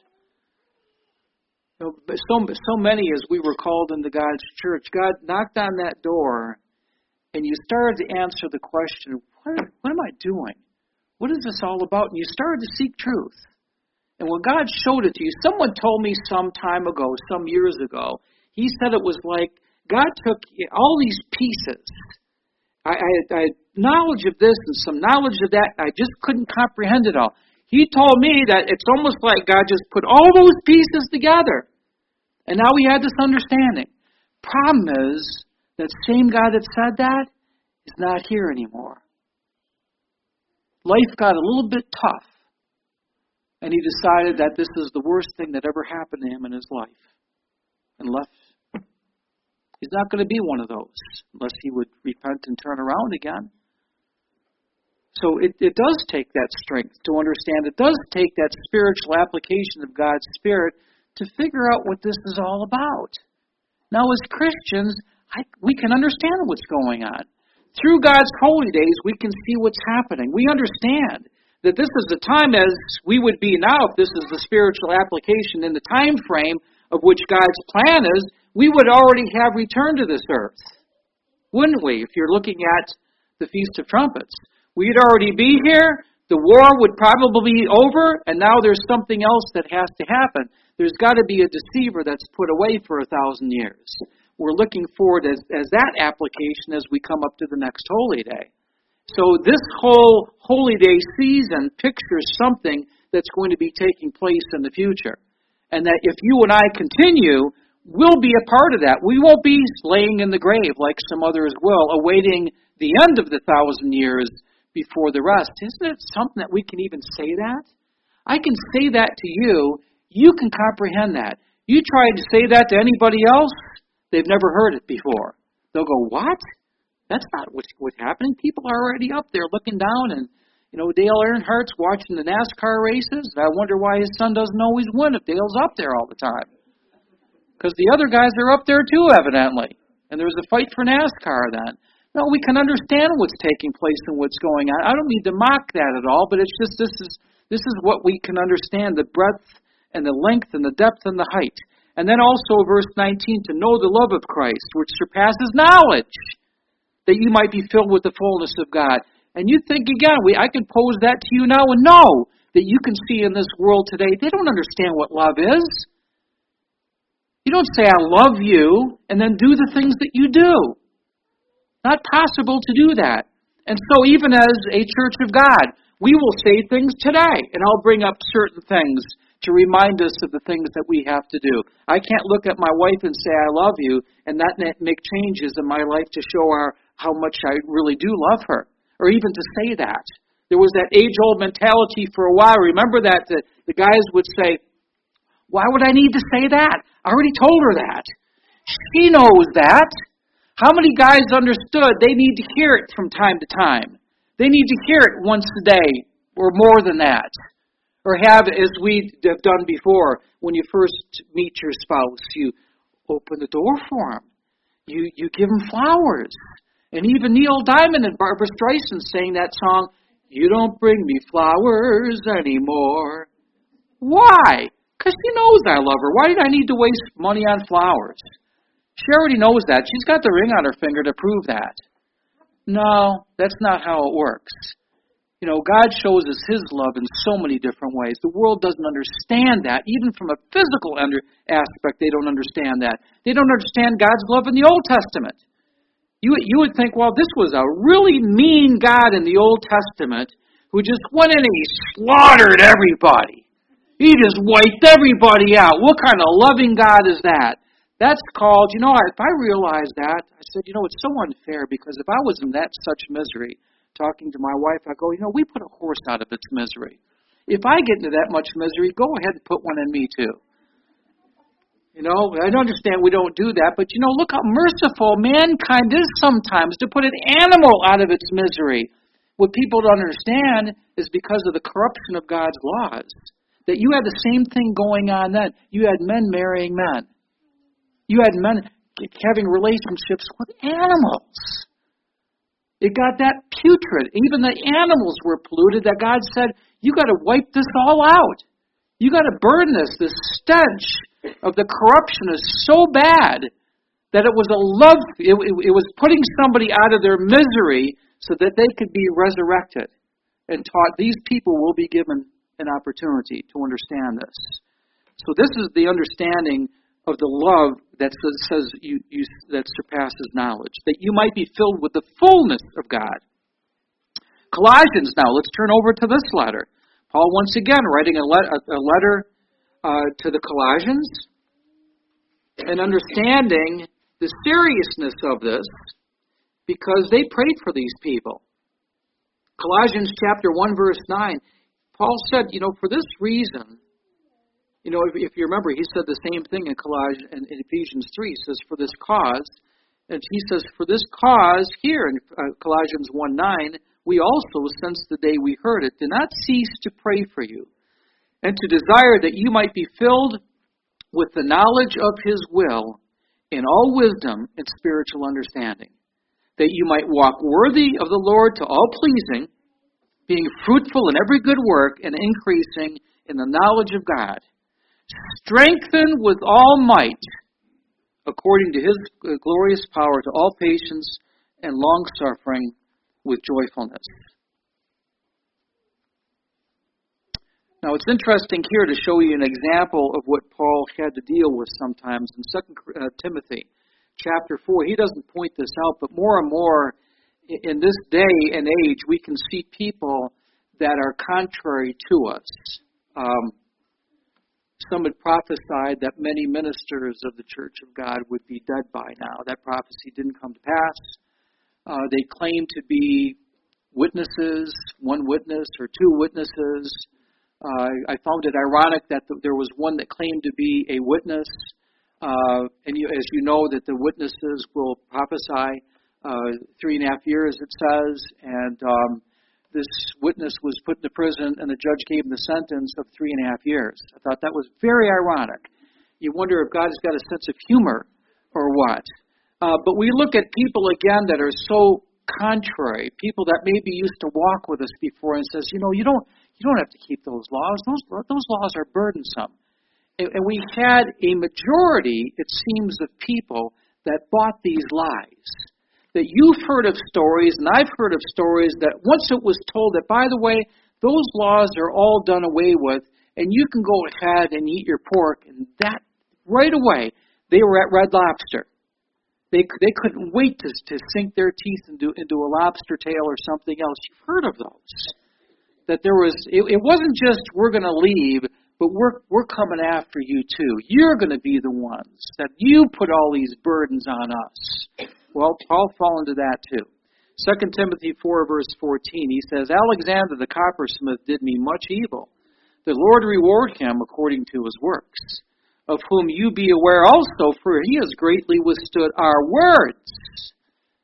You know, so, so many, as we were called into God's church, God knocked on that door, and you started to answer the question, what, what am I doing? What is this all about? And you started to seek truth. And when God showed it to you, someone told me some time ago, some years ago, he said it was like God took all these pieces. I, I, I had knowledge of this and some knowledge of that. I just couldn't comprehend it all. He told me that it's almost like God just put all those pieces together. And now we had this understanding. Problem is, that same God that said that is not here anymore. Life got a little bit tough. And he decided that this is the worst thing that ever happened to him in his life. And left. He's not going to be one of those unless he would repent and turn around again. So it, it does take that strength to understand. It does take that spiritual application of God's Spirit to figure out what this is all about. Now, as Christians, I, we can understand what's going on. Through God's holy days, we can see what's happening. We understand that this is the time as we would be now, if this is the spiritual application in the time frame of which God's plan is, we would already have returned to this earth. Wouldn't we, if you're looking at the Feast of Trumpets? We'd already be here, the war would probably be over, and now there's something else that has to happen. There's got to be a deceiver that's put away for a thousand years. We're looking forward as, as that application as we come up to the next holy day. So this whole holy day season pictures something that's going to be taking place in the future. And that if you and I continue, we'll be a part of that. We won't be laying in the grave like some others will, awaiting the end of the thousand years before the rest. Isn't it something that we can even say that? I can say that to you. You can comprehend that. You try to say that to anybody else, they've never heard it before. They'll go, what? That's not what's, what's happening. People are already up there looking down, and, you know, Dale Earnhardt's watching the NASCAR races. I wonder why his son doesn't always win if Dale's up there all the time. Because the other guys are up there too, evidently. And there's a fight for NASCAR then. No, we can understand what's taking place and what's going on. I don't mean to mock that at all, but it's just this is this is what we can understand, the breadth and the length and the depth and the height. And then also verse nineteen, to know the love of Christ, which surpasses knowledge, that you might be filled with the fullness of God. And you think, again, we I can pose that to you now and know that you can see in this world today, they don't understand what love is. You don't say, I love you, and then do the things that you do. Not possible to do that. And so even as a church of God, we will say things today, and I'll bring up certain things to remind us of the things that we have to do. I can't look at my wife and say, I love you, and not make changes in my life to show her how much I really do love her, or even to say that. There was that age-old mentality for a while. Remember that the, the guys would say, why would I need to say that? I already told her that. She knows that. How many guys understood they need to hear it from time to time? They need to hear it once a day or more than that. Or have, as we have done before, when you first meet your spouse, you open the door for him. You, you give him flowers. And even Neil Diamond and Barbra Streisand sang that song, "You don't bring me flowers anymore." Why? Because she knows I love her. Why did I need to waste money on flowers? She already knows that. She's got the ring on her finger to prove that. No, that's not how it works. You know, God shows us His love in so many different ways. The world doesn't understand that. Even from a physical under aspect, they don't understand that. They don't understand God's love in the Old Testament. You, you would think, well, this was a really mean God in the Old Testament who just went in and He slaughtered everybody. He just wiped everybody out. What kind of loving God is that? That's called, you know, if I realized that, I said, you know, it's so unfair, because if I was in that such misery, talking to my wife, I go, you know, we put a horse out of its misery. If I get into that much misery, go ahead and put one in me too. You know, I understand we don't do that, but you know, look how merciful mankind is sometimes to put an animal out of its misery. What people don't understand is because of the corruption of God's laws, that you had the same thing going on then. You had men marrying men. You had men having relationships with animals. It got that putrid. Even the animals were polluted that God said, you got to wipe this all out. You got to burn this. This stench of the corruption is so bad that it was a love, it, it, it was putting somebody out of their misery so that they could be resurrected and taught. These people will be given an opportunity to understand this. So this is the understanding of the love that says you, you, that surpasses knowledge, that you might be filled with the fullness of God. Colossians now, let's turn over to this letter. Paul, once again, writing a, le- a letter uh, to the Colossians, and understanding the seriousness of this, because they prayed for these people. Colossians chapter one, verse nine, Paul said, you know, for this reason, you know, if, if you remember, he said the same thing in Colossians, in, in Ephesians three. He says, for this cause, and he says, for this cause, here in uh, Colossians one nine, we also, since the day we heard it, did not cease to pray for you, and to desire that you might be filled with the knowledge of His will in all wisdom and spiritual understanding, that you might walk worthy of the Lord to all pleasing, being fruitful in every good work and increasing in the knowledge of God, strengthened with all might, according to His glorious power, to all patience and long-suffering with joyfulness. Now, it's interesting here to show you an example of what Paul had to deal with sometimes in Second Timothy chapter four. He doesn't point this out, but more and more in this day and age, we can see people that are contrary to us. Um, some had prophesied that many ministers of the Church of God would be dead by now. That prophecy didn't come to pass. Uh, they claimed to be witnesses, one witness or two witnesses. Uh, I found it ironic that the, there was one that claimed to be a witness, uh, and you, as you know, that the witnesses will prophesy uh, three and a half years, it says, and um, this witness was put into prison, and the judge gave him the sentence of three and a half years. I thought that was very ironic. You wonder if God has got a sense of humor or what. Uh, but we look at people, again, that are so contrary, people that maybe used to walk with us before, and says, you know, you don't you don't have to keep those laws. Those, those laws are burdensome. And, and we had a majority, it seems, of people that bought these lies. That you've heard of stories, and I've heard of stories, that once it was told that, by the way, those laws are all done away with, and you can go ahead and eat your pork, and that, right away, they were at Red Lobster. They they couldn't wait to to sink their teeth into into a lobster tail or something else. You've heard of those. That there was, it, it wasn't just we're going to leave, but we're we're coming after you too. You're going to be the ones that you put all these burdens on us. Well, Paul fell into that too. Second Timothy four verse fourteen, he says, Alexander the coppersmith did me much evil. The Lord reward him according to his works, of whom you be aware also, for he has greatly withstood our words.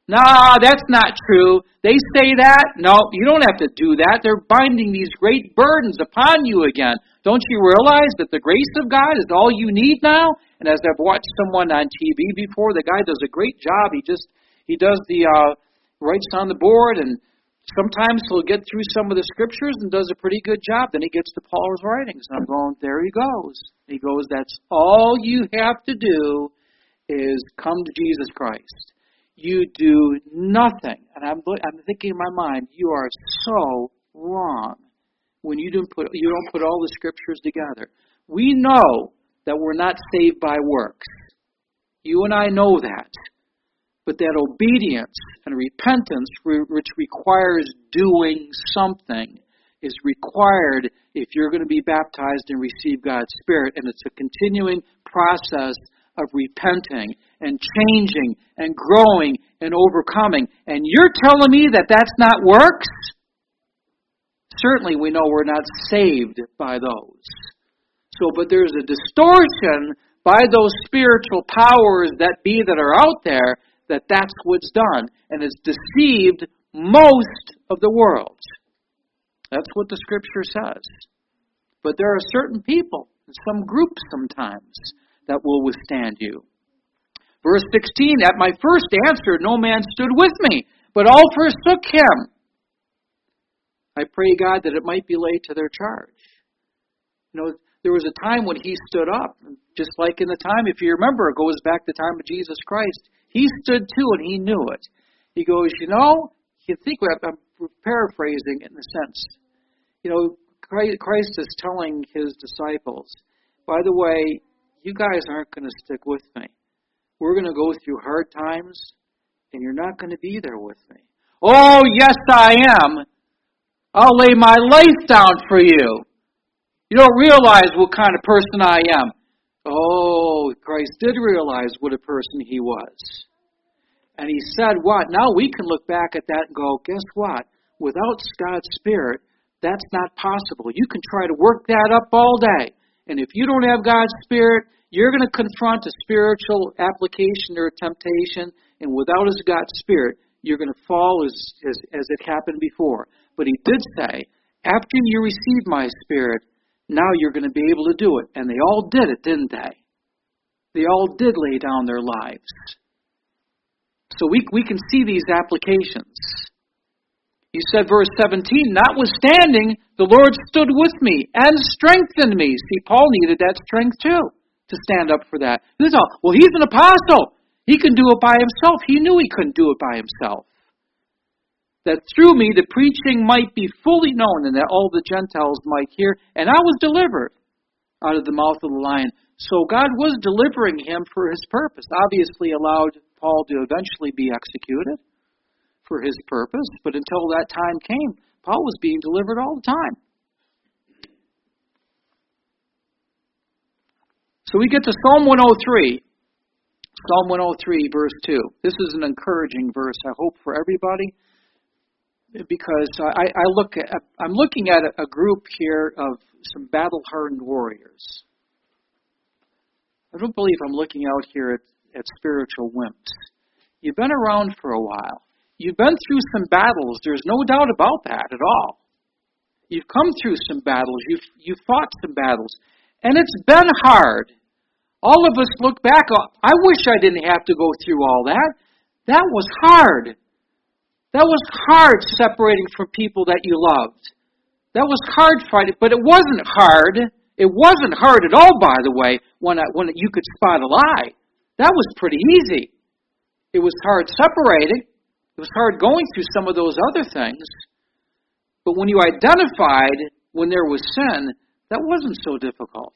Nah, that's not true. They say that. No, you don't have to do that. They're binding these great burdens upon you again. Don't you realize that the grace of God is all you need now? And as I've watched someone on T V before, the guy does a great job. He just, he does the, uh, writes on the board, and sometimes he'll get through some of the scriptures and does a pretty good job. Then he gets to Paul's writings, and I'm going, there he goes. He goes, that's all you have to do is come to Jesus Christ. You do nothing. And I'm, I'm thinking in my mind, you are so wrong when you don't put you don't put all the scriptures together. We know that we're not saved by works. You and I know that. But that obedience and repentance, which requires doing something, is required if you're going to be baptized and receive God's Spirit. And it's a continuing process of repenting and changing and growing and overcoming. And you're telling me that that's not works? Certainly we know we're not saved by those. So, but there's a distortion by those spiritual powers that be that are out there that that's what's done. And it's deceived most of the world. That's what the Scripture says. But there are certain people, some groups sometimes, that will withstand you. Verse sixteen, at my first answer, no man stood with me, but all forsook him. I pray, God, that it might be laid to their charge. You know, there was a time when he stood up, just like in the time, if you remember, it goes back to the time of Jesus Christ. He stood too, and he knew it. He goes, you know, you think, I'm paraphrasing in a sense. You know, Christ is telling his disciples, by the way, you guys aren't going to stick with me. We're going to go through hard times, and you're not going to be there with me. Oh, yes, I am. I'll lay my life down for you. You don't realize what kind of person I am. Oh, Christ did realize what a person he was. And he said what? Now we can look back at that and go, guess what? Without God's Spirit, that's not possible. You can try to work that up all day. And if you don't have God's Spirit, you're going to confront a spiritual application or a temptation. And without his God's Spirit, you're going to fall as, as, as it happened before. But he did say, after you receive my Spirit, now you're going to be able to do it. And they all did it, didn't they? They all did lay down their lives. So we we can see these applications. He said, verse seventeen, notwithstanding, the Lord stood with me and strengthened me. See, Paul needed that strength too, to stand up for that. He thought, well, he's an apostle. He can do it by himself. He knew he couldn't do it by himself. That through me the preaching might be fully known and that all the Gentiles might hear. And I was delivered out of the mouth of the lion. So God was delivering him for his purpose. Obviously allowed Paul to eventually be executed for his purpose. But until that time came, Paul was being delivered all the time. So we get to Psalm one oh three. Psalm one oh three, verse two. This is an encouraging verse, I hope, for everybody. Because I, I look at, I'm looking at a, a group here of some battle-hardened warriors. I don't believe I'm looking out here at, at spiritual wimps. You've been around for a while. You've been through some battles. There's no doubt about that at all. You've come through some battles. You've, you've fought some battles. And it's been hard. All of us look back. I wish I didn't have to go through all that. That was hard. That was hard separating from people that you loved. That was hard fighting, but it wasn't hard. It wasn't hard at all, by the way, when, I, when you could spot a lie. That was pretty easy. It was hard separating. It was hard going through some of those other things. But when you identified when there was sin, that wasn't so difficult.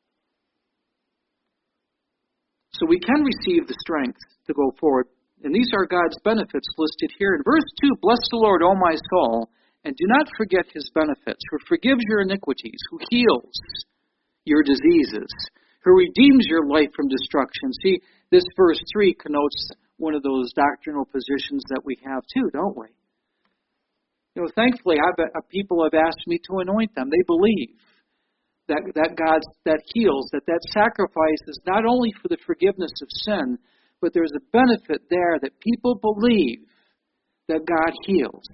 So we can receive the strength to go forward. And these are God's benefits listed here. In verse two, bless the Lord, O my soul, and do not forget his benefits, who forgives your iniquities, who heals your diseases, who redeems your life from destruction. See, this verse three connotes one of those doctrinal positions that we have too, don't we? You know, thankfully, I've, uh, people have asked me to anoint them. They believe that that God that heals, that that sacrifice is not only for the forgiveness of sin, but there's a benefit there that people believe that God heals.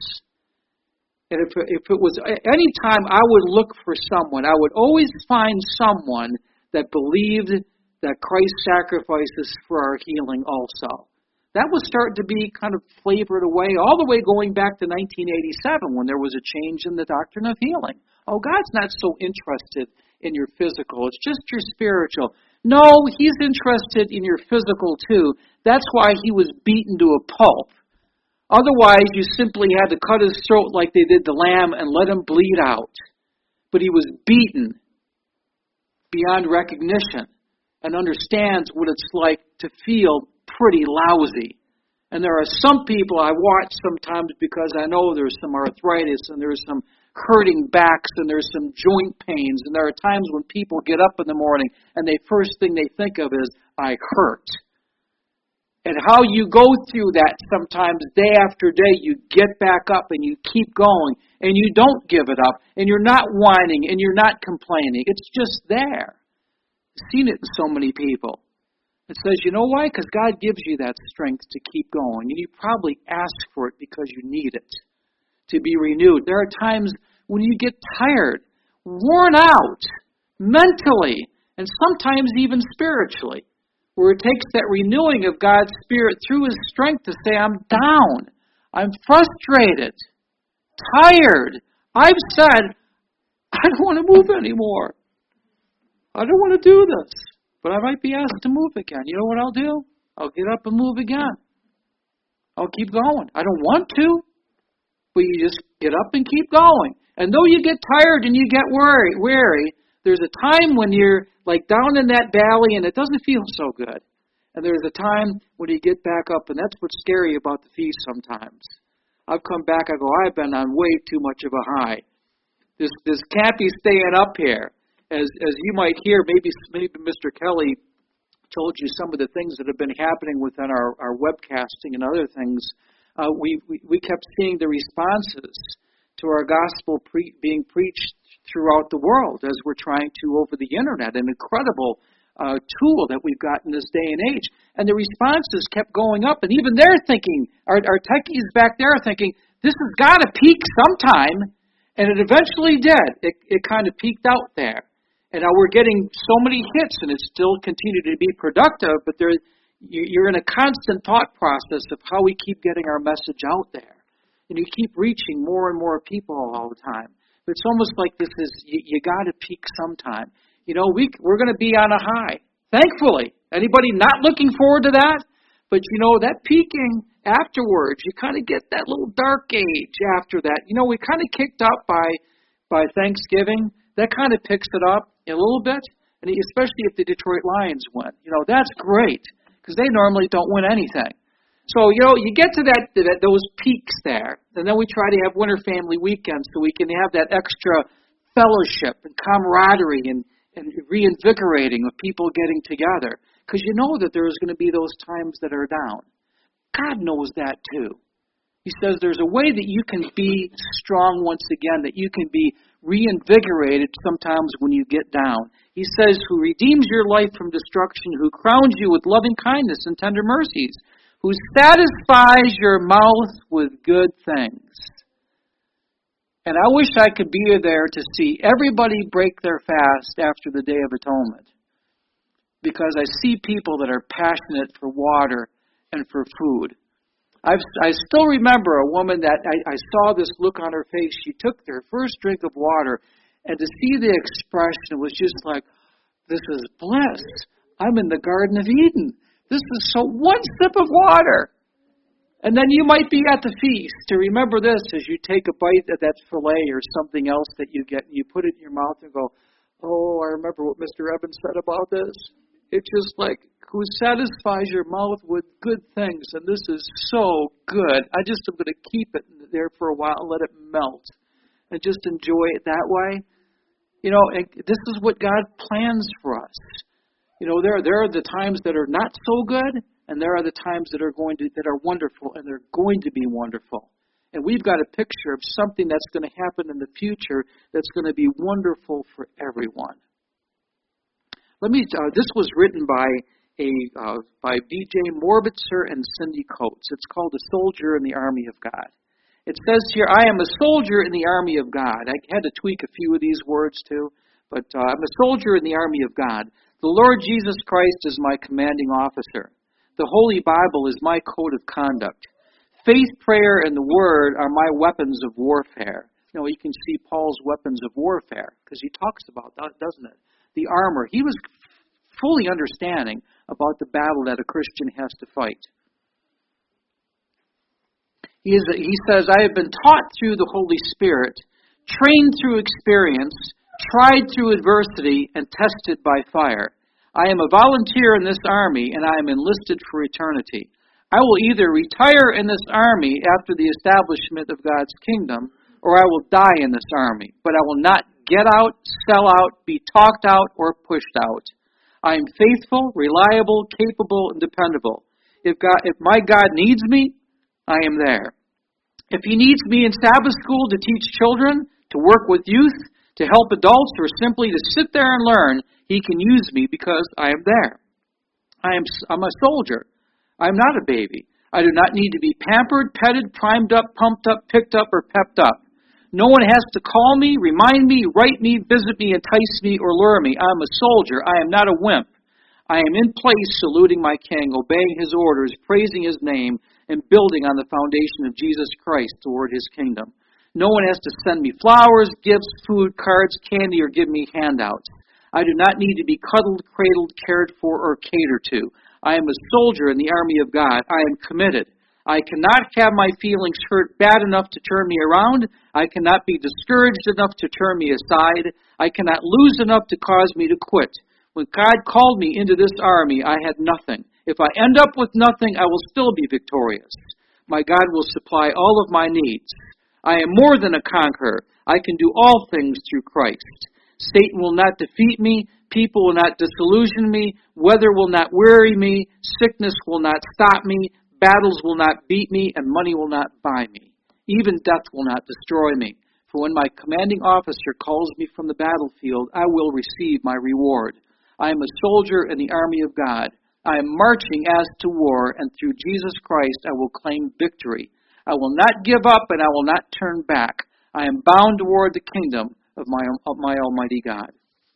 And if, if it was any time I would look for someone, I would always find someone that believed that Christ's sacrifices for our healing also. That was starting to be kind of flavored away, all the way going back to nineteen eighty-seven when there was a change in the doctrine of healing. Oh, God's not so interested in your physical. It's just your spiritual. No, He's interested in your physical too. That's why He was beaten to a pulp. Otherwise, you simply had to cut His throat like they did the lamb and let Him bleed out. But He was beaten beyond recognition and understands what it's like to feel pretty lousy. And there are some people I watch sometimes because I know there's some arthritis and there's some hurting backs and there's some joint pains. And there are times when people get up in the morning and the first thing they think of is, I hurt. And how you go through that sometimes day after day, you get back up and you keep going and you don't give it up and you're not whining and you're not complaining. It's just there. I've seen it in so many people. It says, you know why? Because God gives you that strength to keep going. And you probably ask for it because you need it to be renewed. There are times when you get tired, worn out, mentally, and sometimes even spiritually, where it takes that renewing of God's Spirit through His strength to say, I'm down, I'm frustrated, tired. I've said, I don't want to move anymore. I don't want to do this. But I might be asked to move again. You know what I'll do? I'll get up and move again. I'll keep going. I don't want to, but you just get up and keep going. And though you get tired and you get weary, weary, there's a time when you're like down in that valley and it doesn't feel so good. And there's a time when you get back up, and that's what's scary about the feast sometimes. I've come back, I go, I've been on way too much of a high. This this can't be staying up here. As as you might hear, maybe maybe Mister Kelly told you some of the things that have been happening within our, our webcasting and other things. Uh, we, we we kept seeing the responses to our gospel pre- being preached throughout the world as we're trying to over the internet. An incredible uh, tool that we've got in this day and age. And the responses kept going up, and even they're thinking, our, our techies back there are thinking, this has got to peak sometime, and it eventually did. It, it kind of peaked out there. And now we're getting so many hits, and it's still continued to be productive, but there, you're in a constant thought process of how we keep getting our message out there. And you keep reaching more and more people all the time. But it's almost like this is, you, you got to peak sometime. You know, we, we're going to be on a high, thankfully. Anybody not looking forward to that? But, you know, that peaking afterwards, you kind of get that little dark age after that. You know, we kind of kicked up by by Thanksgiving. That kind of picks it up a little bit, and especially if the Detroit Lions win. You know, that's great, because they normally don't win anything. So, you know, you get to that, that those peaks there, and then we try to have winter family weekends so we can have that extra fellowship and camaraderie and, and reinvigorating of people getting together, because you know that there's going to be those times that are down. God knows that too. He says there's a way that you can be strong once again, that you can be reinvigorated sometimes when you get down. He says, who redeems your life from destruction, who crowns you with loving kindness and tender mercies, who satisfies your mouth with good things. And I wish I could be there to see everybody break their fast after the Day of Atonement, because I see people that are passionate for water and for food. I've, I still remember a woman that I, I saw this look on her face. She took her first drink of water, and to see the expression was just like, this is bliss. I'm in the Garden of Eden. This is so one sip of water. And then you might be at the feast to remember this as you take a bite of that filet or something else that you get, and you put it in your mouth and go, oh, I remember what Mister Evans said about this. It's just like, who satisfies your mouth with good things, and this is so good. I just am going to keep it there for a while and let it melt and just enjoy it that way. You know, and this is what God plans for us. You know, there there are the times that are not so good, and there are the times that are going to that are wonderful, and they're going to be wonderful. And we've got a picture of something that's going to happen in the future that's going to be wonderful for everyone. Let me. Uh, this was written by a uh, by B J Morbitzer and Cindy Coates. It's called A Soldier in the Army of God. It says here, I am a soldier in the army of God. I had to tweak a few of these words too, but uh, I'm a soldier in the army of God. The Lord Jesus Christ is my commanding officer. The Holy Bible is my code of conduct. Faith, prayer, and the Word are my weapons of warfare. You know, you can see Paul's weapons of warfare because he talks about that, doesn't it? The armor. He was fully understanding about the battle that a Christian has to fight. He, is, he says, I have been taught through the Holy Spirit, trained through experience, tried through adversity, and tested by fire. I am a volunteer in this army, and I am enlisted for eternity. I will either retire in this army after the establishment of God's kingdom, or I will die in this army. But I will not get out, sell out, be talked out, or pushed out. I am faithful, reliable, capable, and dependable. If God, if my God needs me, I am there. If He needs me in Sabbath school to teach children, to work with youth, to help adults, or simply to sit there and learn, He can use me because I am there. I am I'm a soldier. I am not a baby. I do not need to be pampered, petted, primed up, pumped up, picked up, or pepped up. No one has to call me, remind me, write me, visit me, entice me, or lure me. I am a soldier. I am not a wimp. I am in place saluting my King, obeying His orders, praising His name, and building on the foundation of Jesus Christ toward His kingdom. No one has to send me flowers, gifts, food, cards, candy, or give me handouts. I do not need to be cuddled, cradled, cared for, or catered to. I am a soldier in the army of God. I am committed. I cannot have my feelings hurt bad enough to turn me around. I cannot be discouraged enough to turn me aside. I cannot lose enough to cause me to quit. When God called me into this army, I had nothing. If I end up with nothing, I will still be victorious. My God will supply all of my needs. I am more than a conqueror. I can do all things through Christ. Satan will not defeat me. People will not disillusion me. Weather will not weary me. Sickness will not stop me. Battles will not beat me, and money will not buy me. Even death will not destroy me. For when my commanding officer calls me from the battlefield, I will receive my reward. I am a soldier in the army of God. I am marching as to war, and through Jesus Christ I will claim victory. I will not give up, and I will not turn back. I am bound toward the kingdom of my, of my Almighty God.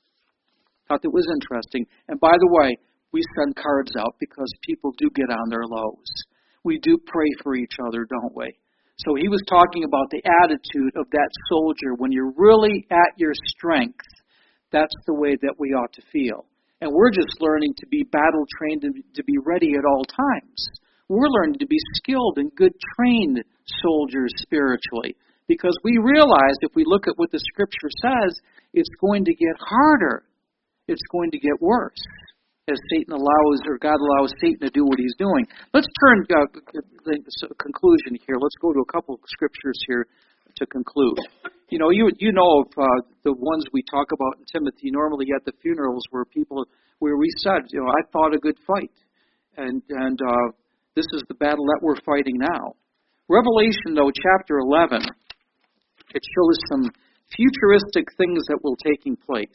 Thought that was interesting. And by the way, we send cards out because people do get on their lows. We do pray for each other, don't we? So he was talking about the attitude of that soldier. When you're really at your strength, that's the way that we ought to feel. And we're just learning to be battle-trained and to be ready at all times. We're learning to be skilled and good trained soldiers spiritually. Because we realize if we look at what the Scripture says, it's going to get harder. It's going to get worse as Satan allows, or God allows Satan to do what he's doing. Let's turn uh, the conclusion here. Let's go to a couple of scriptures here to conclude. You know, you you know of uh, the ones we talk about in Timothy normally at the funerals, where people where we said, you know, I fought a good fight, and and uh, this is the battle that we're fighting now. Revelation, though, chapter eleven, it shows some futuristic things that will taking place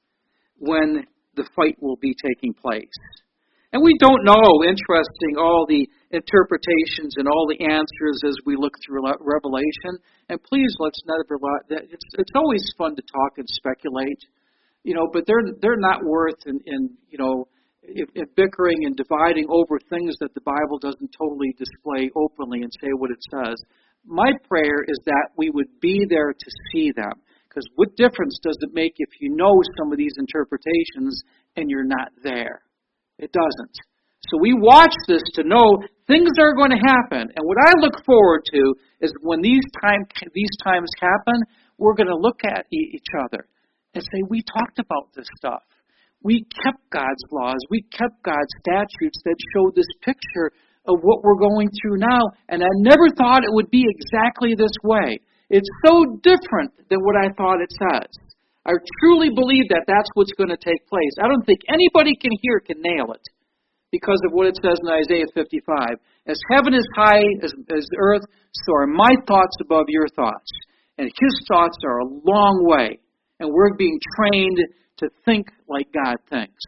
when the fight will be taking place. And we don't know, interesting, all the interpretations and all the answers as we look through Revelation. And please, let's never let, it's it's always fun to talk and speculate, you know, but they're they're not worth in, in you know, if, if bickering and dividing over things that the Bible doesn't totally display openly and say what it says. My prayer is that we would be there to see them. Because what difference does it make if you know some of these interpretations and you're not there? It doesn't. So we watch this to know things are going to happen. And what I look forward to is when these time these times happen, we're going to look at each other and say, we talked about this stuff. We kept God's laws. We kept God's statutes that showed this picture of what we're going through now. And I never thought it would be exactly this way. It's so different than what I thought it says. I truly believe that that's what's going to take place. I don't think anybody can hear can nail it because of what it says in Isaiah fifty-five. As heaven is high as, as the earth, so are my thoughts above your thoughts. And His thoughts are a long way. And we're being trained to think like God thinks.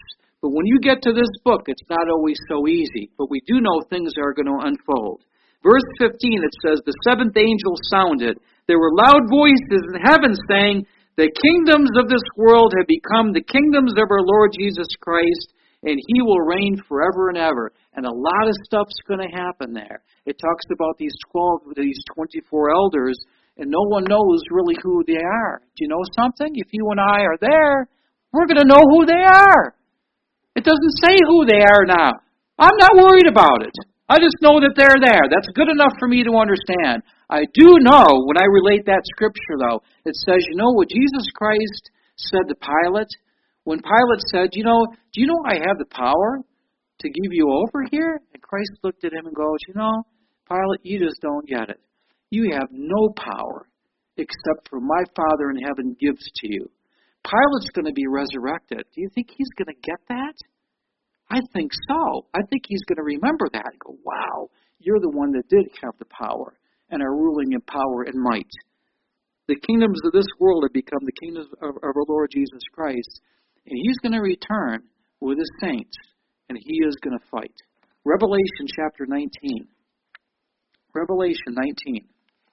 But when you get to this book, it's not always so easy. But we do know things are going to unfold. Verse fifteen, it says, the seventh angel sounded. There were loud voices in heaven saying, the kingdoms of this world have become the kingdoms of our Lord Jesus Christ, and he will reign forever and ever. And a lot of stuff's going to happen there. It talks about these twelve, these twenty-four elders, and no one knows really who they are. Do you know something? If you and I are there, we're going to know who they are. It doesn't say who they are now. I'm not worried about it. I just know that they're there. That's good enough for me to understand. I do know, when I relate that scripture, though, it says, you know what Jesus Christ said to Pilate? When Pilate said, you know, do you know I have the power to give you over here? And Christ looked at him and goes, you know, Pilate, you just don't get it. You have no power except for my Father in heaven gives to you. Pilate's going to be resurrected. Do you think he's going to get that? I think so. I think he's going to remember that and go, wow, you're the one that did have the power and are ruling in power and might. The kingdoms of this world have become the kingdoms of, of our Lord Jesus Christ, and he's going to return with his saints, and he is going to fight. Revelation chapter nineteen. Revelation nineteen.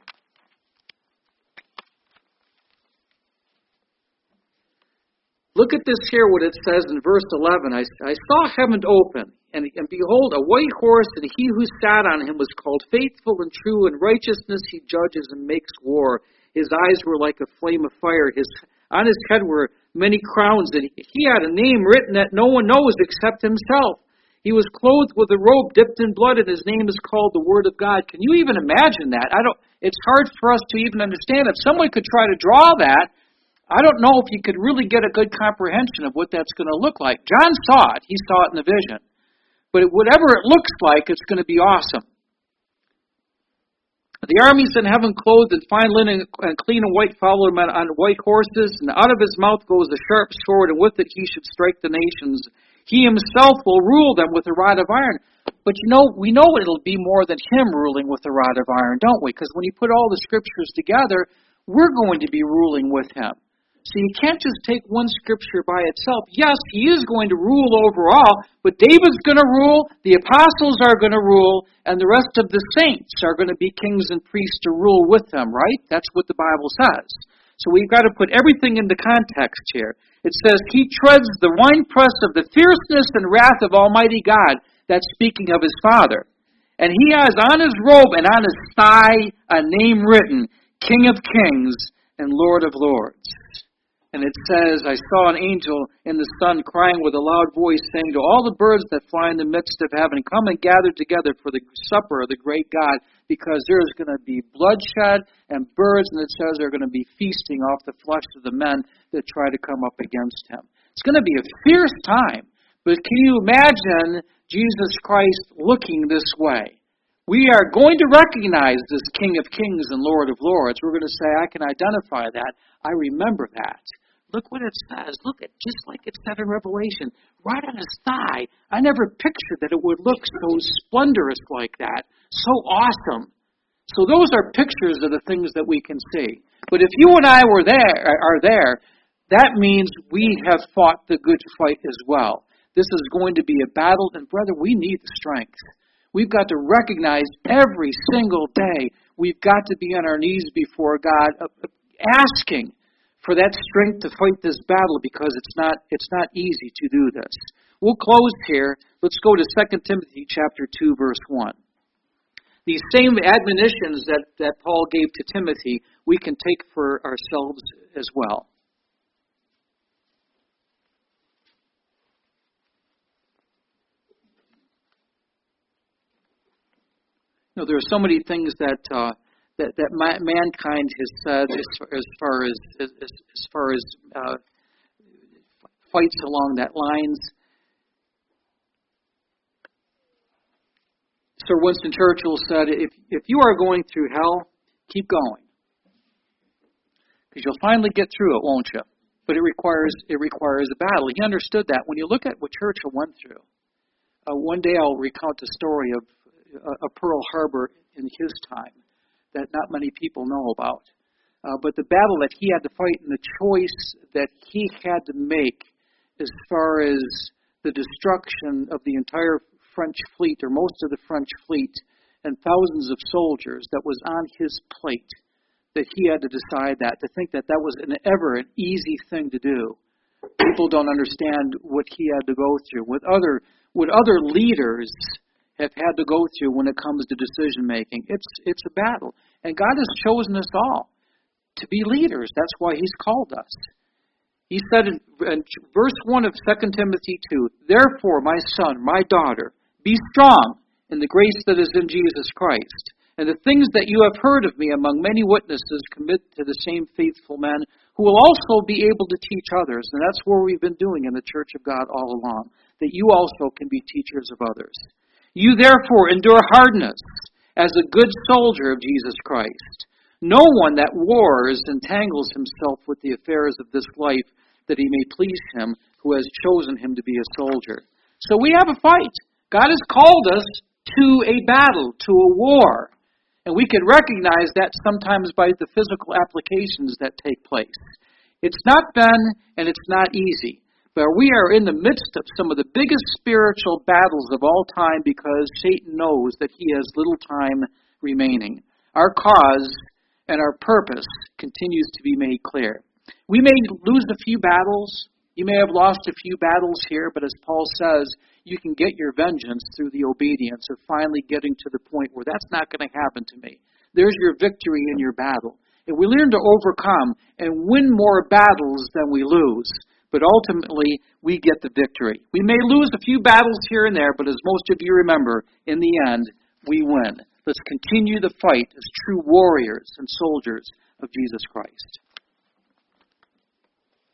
Look at this here, what it says in verse eleven. I, I saw heaven open, and, and behold, a white horse, and he who sat on him was called Faithful and True, and righteousness he judges and makes war. His eyes were like a flame of fire. His On his head were many crowns, and he had a name written that no one knows except himself. He was clothed with a robe dipped in blood, and his name is called the Word of God. Can you even imagine that? I don't. It's hard for us to even understand. If someone could try to draw that, I don't know if you could really get a good comprehension of what that's going to look like. John saw it. He saw it in the vision. But whatever it looks like, it's going to be awesome. The armies in heaven, clothed in fine linen and clean and white, follow him on white horses. And out of his mouth goes a sharp sword, and with it he should strike the nations. He himself will rule them with a rod of iron. But you know, we know it'll be more than him ruling with a rod of iron, don't we? Because when you put all the scriptures together, we're going to be ruling with him. So you can't just take one scripture by itself. Yes, he is going to rule over all, but David's going to rule, the apostles are going to rule, and the rest of the saints are going to be kings and priests to rule with them, right? That's what the Bible says. So we've got to put everything into context here. It says, he treads the winepress of the fierceness and wrath of Almighty God. That's speaking of his Father. And he has on his robe and on his thigh a name written, King of Kings and Lord of Lords. And it says, I saw an angel in the sun crying with a loud voice, saying to all the birds that fly in the midst of heaven, come and gather together for the supper of the great God, because there is going to be bloodshed and birds, and it says they're going to be feasting off the flesh of the men that try to come up against him. It's going to be a fierce time, but can you imagine Jesus Christ looking this way? We are going to recognize this King of Kings and Lord of Lords. We're going to say, I can identify that. I remember that. Look what it says. Look at just like it said in Revelation, right on his thigh. I never pictured that it would look so splendorous like that, so awesome. So those are pictures of the things that we can see. But if you and I were there, are there, that means we have fought the good fight as well. This is going to be a battle, and brother, we need the strength. We've got to recognize every single day we've got to be on our knees before God, asking for that strength to fight this battle, because it's not it's not easy to do this. We'll close here. Let's go to Second Timothy chapter two, verse one. These same admonitions that, that Paul gave to Timothy, we can take for ourselves as well. You know, there are so many things that uh, that, that ma- mankind has said as, as far as as, as far as uh, fights along that lines. Sir Winston Churchill said, "If if you are going through hell, keep going, because you'll finally get through it, won't you? But it requires it requires a battle." He understood that. When you look at what Churchill went through, uh, one day I'll recount the story of a Pearl Harbor in his time that not many people know about. Uh, but the battle that he had to fight and the choice that he had to make as far as the destruction of the entire French fleet, or most of the French fleet, and thousands of soldiers that was on his plate, that he had to decide that, to think that that was an ever an easy thing to do. People don't understand what he had to go through, what other what other leaders have had to go through when it comes to decision making. It's it's a battle. And God has chosen us all to be leaders. That's why he's called us. He said in, in verse one of Second Timothy two, "Therefore, my son, my daughter, be strong in the grace that is in Jesus Christ. And the things that you have heard of me among many witnesses commit to the same faithful men who will also be able to teach others." And that's what we've been doing in the Church of God all along, that you also can be teachers of others. "You therefore endure hardness as a good soldier of Jesus Christ. No one that wars entangles himself with the affairs of this life, that he may please him who has chosen him to be a soldier." So we have a fight. God has called us to a battle, to a war. And we can recognize that sometimes by the physical applications that take place. It's not been, and it's not easy. But we are in the midst of some of the biggest spiritual battles of all time, because Satan knows that he has little time remaining. Our cause and our purpose continues to be made clear. We may lose a few battles. You may have lost a few battles here, but as Paul says, you can get your vengeance through the obedience of finally getting to the point where that's not going to happen to me. There's your victory in your battle. And we learn to overcome and win more battles than we lose. But ultimately, we get the victory. We may lose a few battles here and there, but as most of you remember, in the end, we win. Let's continue the fight as true warriors and soldiers of Jesus Christ.